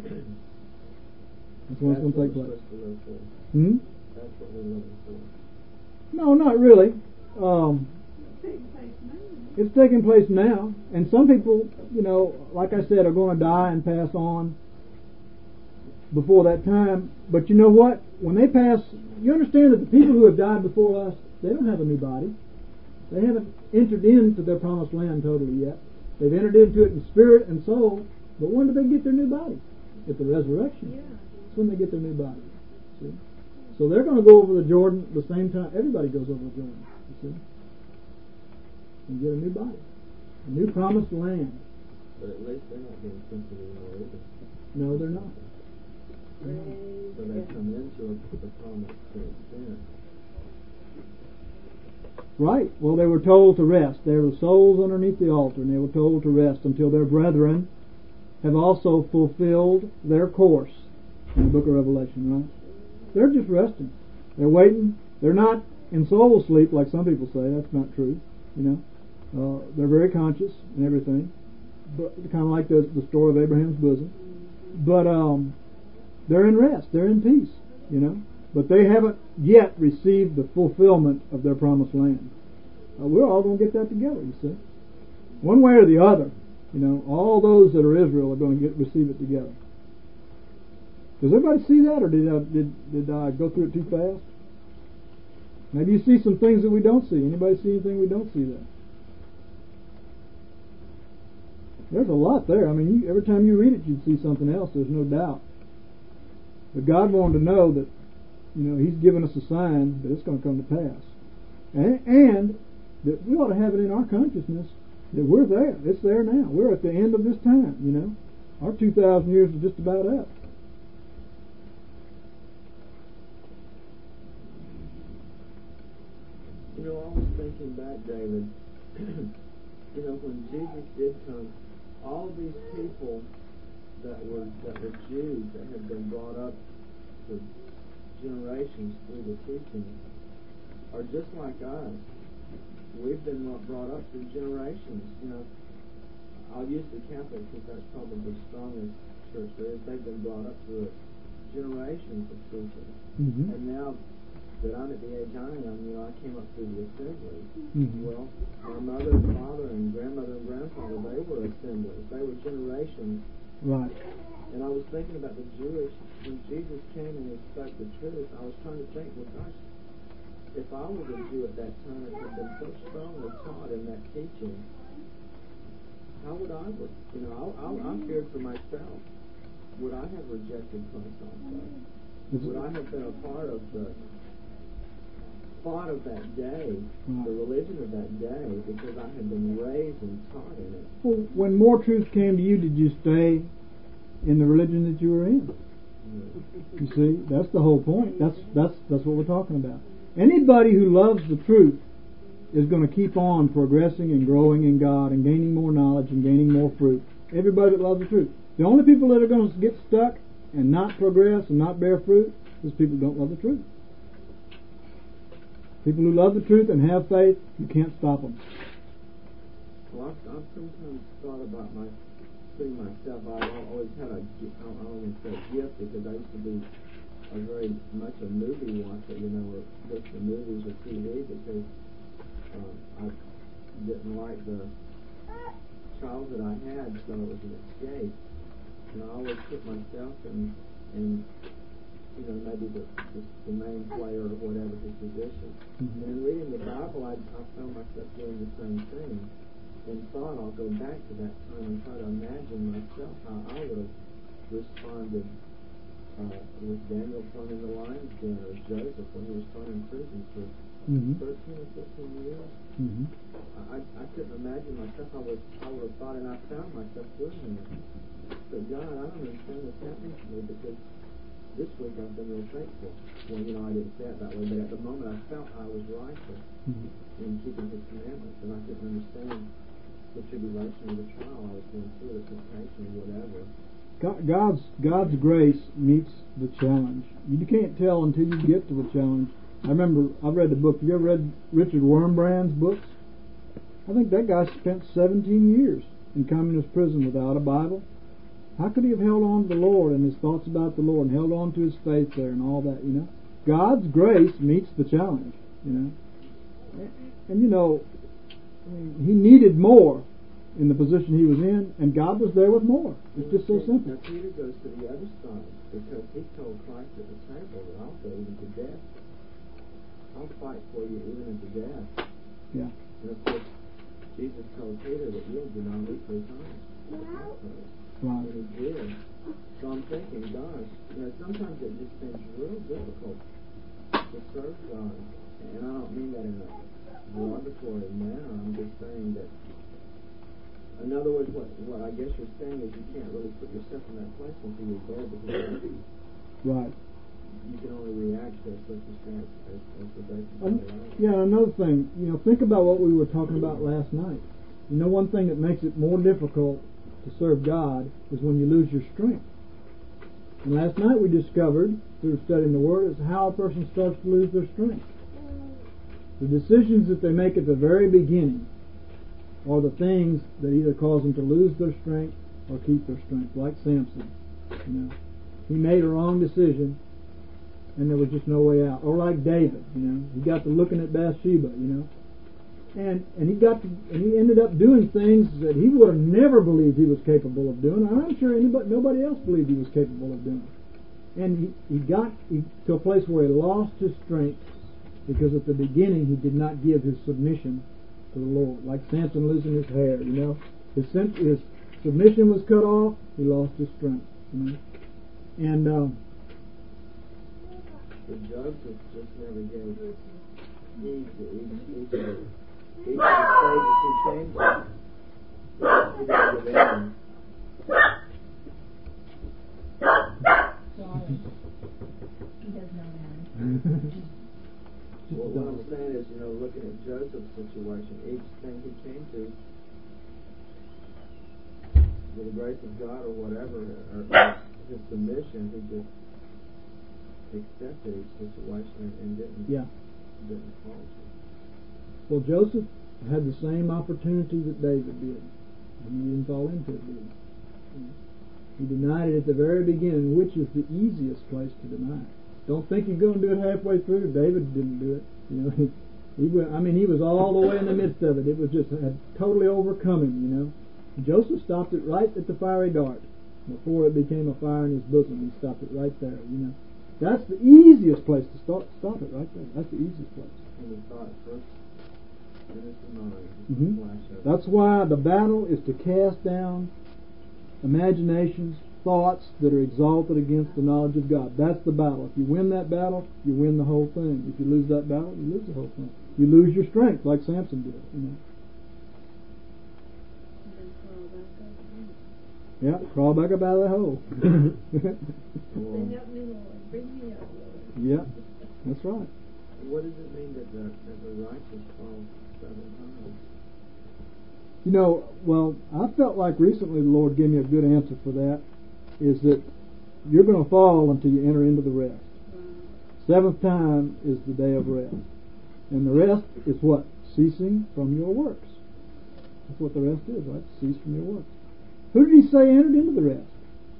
That's when it's going to take place. Hmm? That's what we're looking for. No, not really. Um, Take place now. It's taking place now, and some people, you know, like I said, are going to die and pass on before that time. But you know what? When they pass, you understand that the people who have died before us, they don't have a new body. They haven't entered into their promised land totally yet. They've entered into it in spirit and soul, but when do they get their new body? At the resurrection. Yeah. That's when they get their new body. See? So they're going to go over the Jordan at the same time. Everybody goes over the Jordan. You see? And get a new body. A new promised land. But at least they're not being tempted anymore either. No, they're not. So they come into the promise to sin. Right. Well, they were told to rest. There were souls underneath the altar, and they were told to rest until their brethren have also fulfilled their course in the book of Revelation, right? They're just resting. They're waiting. They're not in soul sleep like some people say. That's not true. You know, uh, they're very conscious and everything, but kind of like the, the story of Abraham's bosom. But um, they're in rest. They're in peace. You know, but they haven't yet received the fulfillment of their promised land. Uh, we're all going to get that together. You see, one way or the other. You know, all those that are Israel are going to get receive it together. Does everybody see that, or did I, did did I go through it too fast? Maybe you see some things that we don't see. Anybody see anything we don't see there? There's a lot there. I mean, you, every time you read it, you'd see something else. There's no doubt. But God wanted to know that, you know, He's given us a sign that it's going to come to pass, and, and that we ought to have it in our consciousness that we're there. It's there now. We're at the end of this time. You know, our two thousand years is just about up. You know, I was thinking back, David, you know, when Jesus did come, all these people that were that were Jews that had been brought up for generations through the teaching are just like us. We've been brought up through generations. You know, I'll use the Catholics because that's probably the strongest church there is. They've been brought up through generations of teaching. Mm-hmm. And now that I'm at the age I am, you know, I came up through the assembly. Mm-hmm. Well, my mother and father and grandmother and grandfather, they were assemblies. They were generations. Right. And I was thinking about the Jewish, when Jesus came and He spoke the truth, I was trying to think, well, gosh, if I was a Jew at that time and had been so strongly taught in that teaching, how would I would, you know, I, I, I feared for myself. Would I have rejected Christ also? Would I have been a part of the thought of that day, right. the religion of that day, because I had been raised and taught in it? Well, when more truth came to you, did you stay in the religion that you were in? Mm-hmm. You see, that's the whole point. That's that's that's what we're talking about. Anybody who loves the truth is going to keep on progressing and growing in God and gaining more knowledge and gaining more fruit. Everybody that loves the truth. The only people that are going to get stuck and not progress and not bear fruit is people who don't love the truth. People who love the truth and have faith, you can't stop them. Well, I've, I've sometimes thought about my, seeing myself. I've always had a, I don't want to say gift, because I used to be a very much a movie watcher, you know, or listen to movies or T V, because um, I didn't like the childhood I had, so it was an escape. And I always put myself in, in you know, maybe the, the, the main player or whatever his position. Mm-hmm. And in reading the Bible, I, I found myself doing the same thing. And thought I'll go back to that time and try to imagine myself how I would have responded uh, with Daniel thrown in the lion's den, or Joseph when he was thrown in prison for mm-hmm. thirteen or fifteen years. Mm-hmm. I, I couldn't imagine myself. I would, I would have thought, and I found myself doing that. But God, I don't understand what's happening to me, because this week I've been real thankful. Well, you know, I didn't say it that way, but at the moment I felt I was righteous mm-hmm. in keeping His commandments, and I couldn't understand the tribulation or the trial I was going through, the temptation or whatever. God's God's grace meets the challenge. You can't tell until you get to the challenge. I remember, I've read the book. Have you ever read Richard Wurmbrand's books? I think that guy spent seventeen years in communist prison without a Bible. How could he have held on to the Lord and his thoughts about the Lord and held on to his faith there and all that, you know? God's grace meets the challenge, you know? And, you know, I mean, he needed more in the position he was in, and God was there with more. It's just so simple. Now Peter goes to the other side because he told Christ at the table that I'll go even to death. I'll fight for you even unto death. Yeah. And of course, Jesus told Peter that you'll deny me three times. Right. And he did. So I'm thinking, gosh, you know, sometimes it just seems real difficult to serve God. And I don't mean that in a derogatory manner. I'm just saying that, in other words, what, what I guess you're saying is you can't really put yourself in that place until you're there because right. you can only react to a circumstance as, as the basis of Um, life. yeah, another thing, you know, think about what we were talking about last night. You know, one thing that makes it more difficult to serve God is when you lose your strength. And last night we discovered, through studying the Word, is how a person starts to lose their strength. The decisions that they make at the very beginning are the things that either cause them to lose their strength or keep their strength, like Samson. You know, he made a wrong decision, and there was just no way out. Or like David, you know, he got to looking at Bathsheba, you know, and and he got to, and he ended up doing things that he would have never believed he was capable of doing. And I'm sure anybody, nobody else believed he was capable of doing. And he, he got he, to a place where he lost his strength because at the beginning he did not give his submission to the Lord, like Samson losing his hair. You know, his his submission was cut off. He lost his strength. You know, and. Um, The Joseph just never gave heed to each, each, of the, each of the stages he came to. He didn't give in. He does know that. Well, what I'm saying is, you know, looking at Joseph's situation, each thing he came to, with the grace of God or whatever, or his submission, he just accepted each situation and, and didn't yeah. didn't falter. Well, Joseph had the same opportunity that David did, and he didn't fall into it, did he? He denied it at the very beginning, which is the easiest place to deny it. Don't think you're going to do it halfway through. David didn't do it. You know, he, he went, I mean, he was all the way in the midst of it. It was just had totally overcome him. You know, Joseph stopped it right at the fiery dart before it became a fire in his bosom. He stopped it right there. You know. That's the easiest place to start. Stop it right there. That's the easiest place. And the thought first enters the mind. Mm-hmm. Flash of That's why the battle is to cast down imaginations, thoughts that are exalted against the knowledge of God. That's the battle. If you win that battle, you win the whole thing. If you lose that battle, you lose the whole thing. You lose your strength, like Samson did. You know. Yeah, crawl back up out of that hole. Then help me, Lord. Bring me up, Lord. Yeah, that's right. What does it mean that the, that the righteous fall seven times? You know, well, I felt like recently the Lord gave me a good answer for that, is that you're going to fall until you enter into the rest. Seventh time is the day of rest. And the rest is what? Ceasing from your works. That's what the rest is, right? Cease from your works. Who did he say entered into the rest?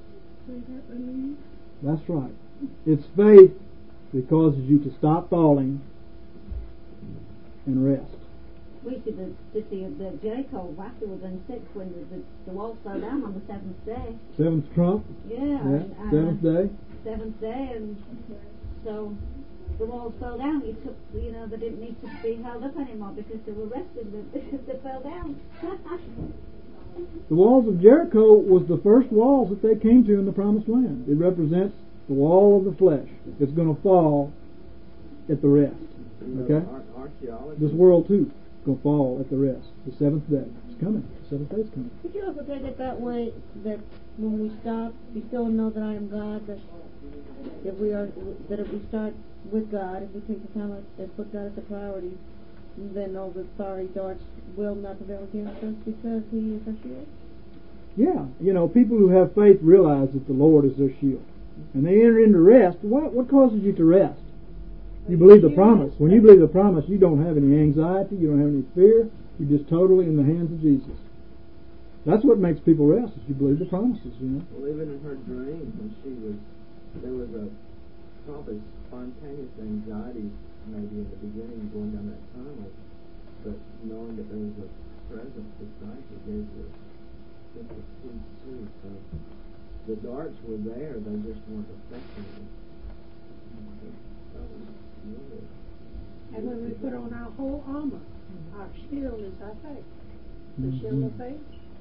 That's right. It's faith that causes you to stop falling and rest. We did the, did the, the Jericho afterwards in six when the, the, the walls fell down on the seventh day. Seventh trump? Yeah. Yeah. And, uh, Seventh day? Seventh day, and so the walls fell down. You took, you know, they didn't need to be held up anymore because they were rested because they fell down. The walls of Jericho was the first walls that they came to in the Promised Land. It represents the wall of the flesh. It's going to fall at the rest. Okay? This world too is going to fall at the rest. The seventh day. It's coming. The seventh day is coming. Could you also take it that way, that when we stop, we still know that I am God, that if we are, that if we start with God, if we take the time and put God as a priority, then all the fiery darts will not prevail against us because He is our shield? Yeah. You know, people who have faith realize that the Lord is their shield. And they enter into rest. What, what causes you to rest? You believe the promise. When you believe the promise, you don't have any anxiety, you don't have any fear. You're just totally in the hands of Jesus. That's what makes people rest, is you believe the promises, you know. Well, even in her dream, when she was, there was a probably spontaneous anxiety maybe in the beginning going down that tunnel, but knowing that there was a presence beside you gave you a sense of peace too. So the darts were there, they just weren't affecting you. That was really. And when we put on our whole armor, our shield is our faith. The shield of faith.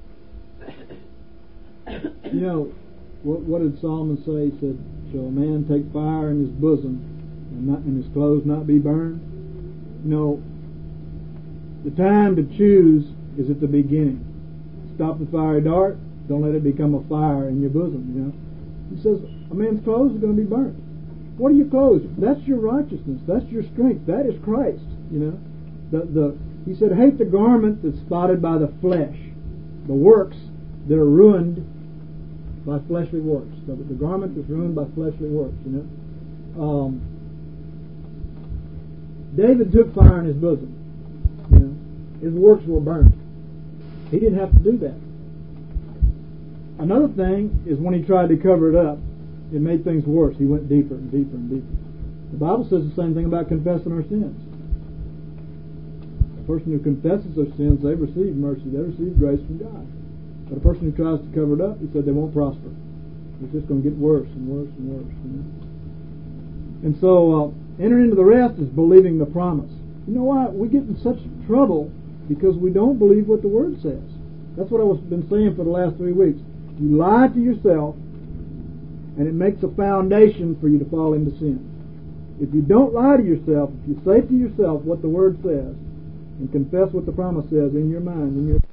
You know, what, what did Solomon say? He said, shall a man take fire in his bosom and not and his clothes not be burned? You know, the time to choose is at the beginning. Stop the fiery dart. Don't let it become a fire in your bosom, you know. He says, a man's clothes are going to be burnt. What are your clothes? That's your righteousness. That's your strength. That is Christ, you know. The the He said, hate the garment that's spotted by the flesh, the works that are ruined by fleshly works. The, the garment that's ruined by fleshly works, you know. Um, David took fire in his bosom. You know, his works were burnt. He didn't have to do that. Another thing is when he tried to cover it up, it made things worse. He went deeper and deeper and deeper. The Bible says the same thing about confessing our sins. A person who confesses their sins, they receive mercy, they receive grace from God. But a person who tries to cover it up, he said they won't prosper. It's just going to get worse and worse and worse. You know? And so, uh, enter into the rest is believing the promise. You know why we get in such trouble? Because we don't believe what the Word says. That's what I've been saying for the last three weeks. You lie to yourself, and it makes a foundation for you to fall into sin. If you don't lie to yourself, if you say to yourself what the Word says, and confess what the promise says in your mind, in your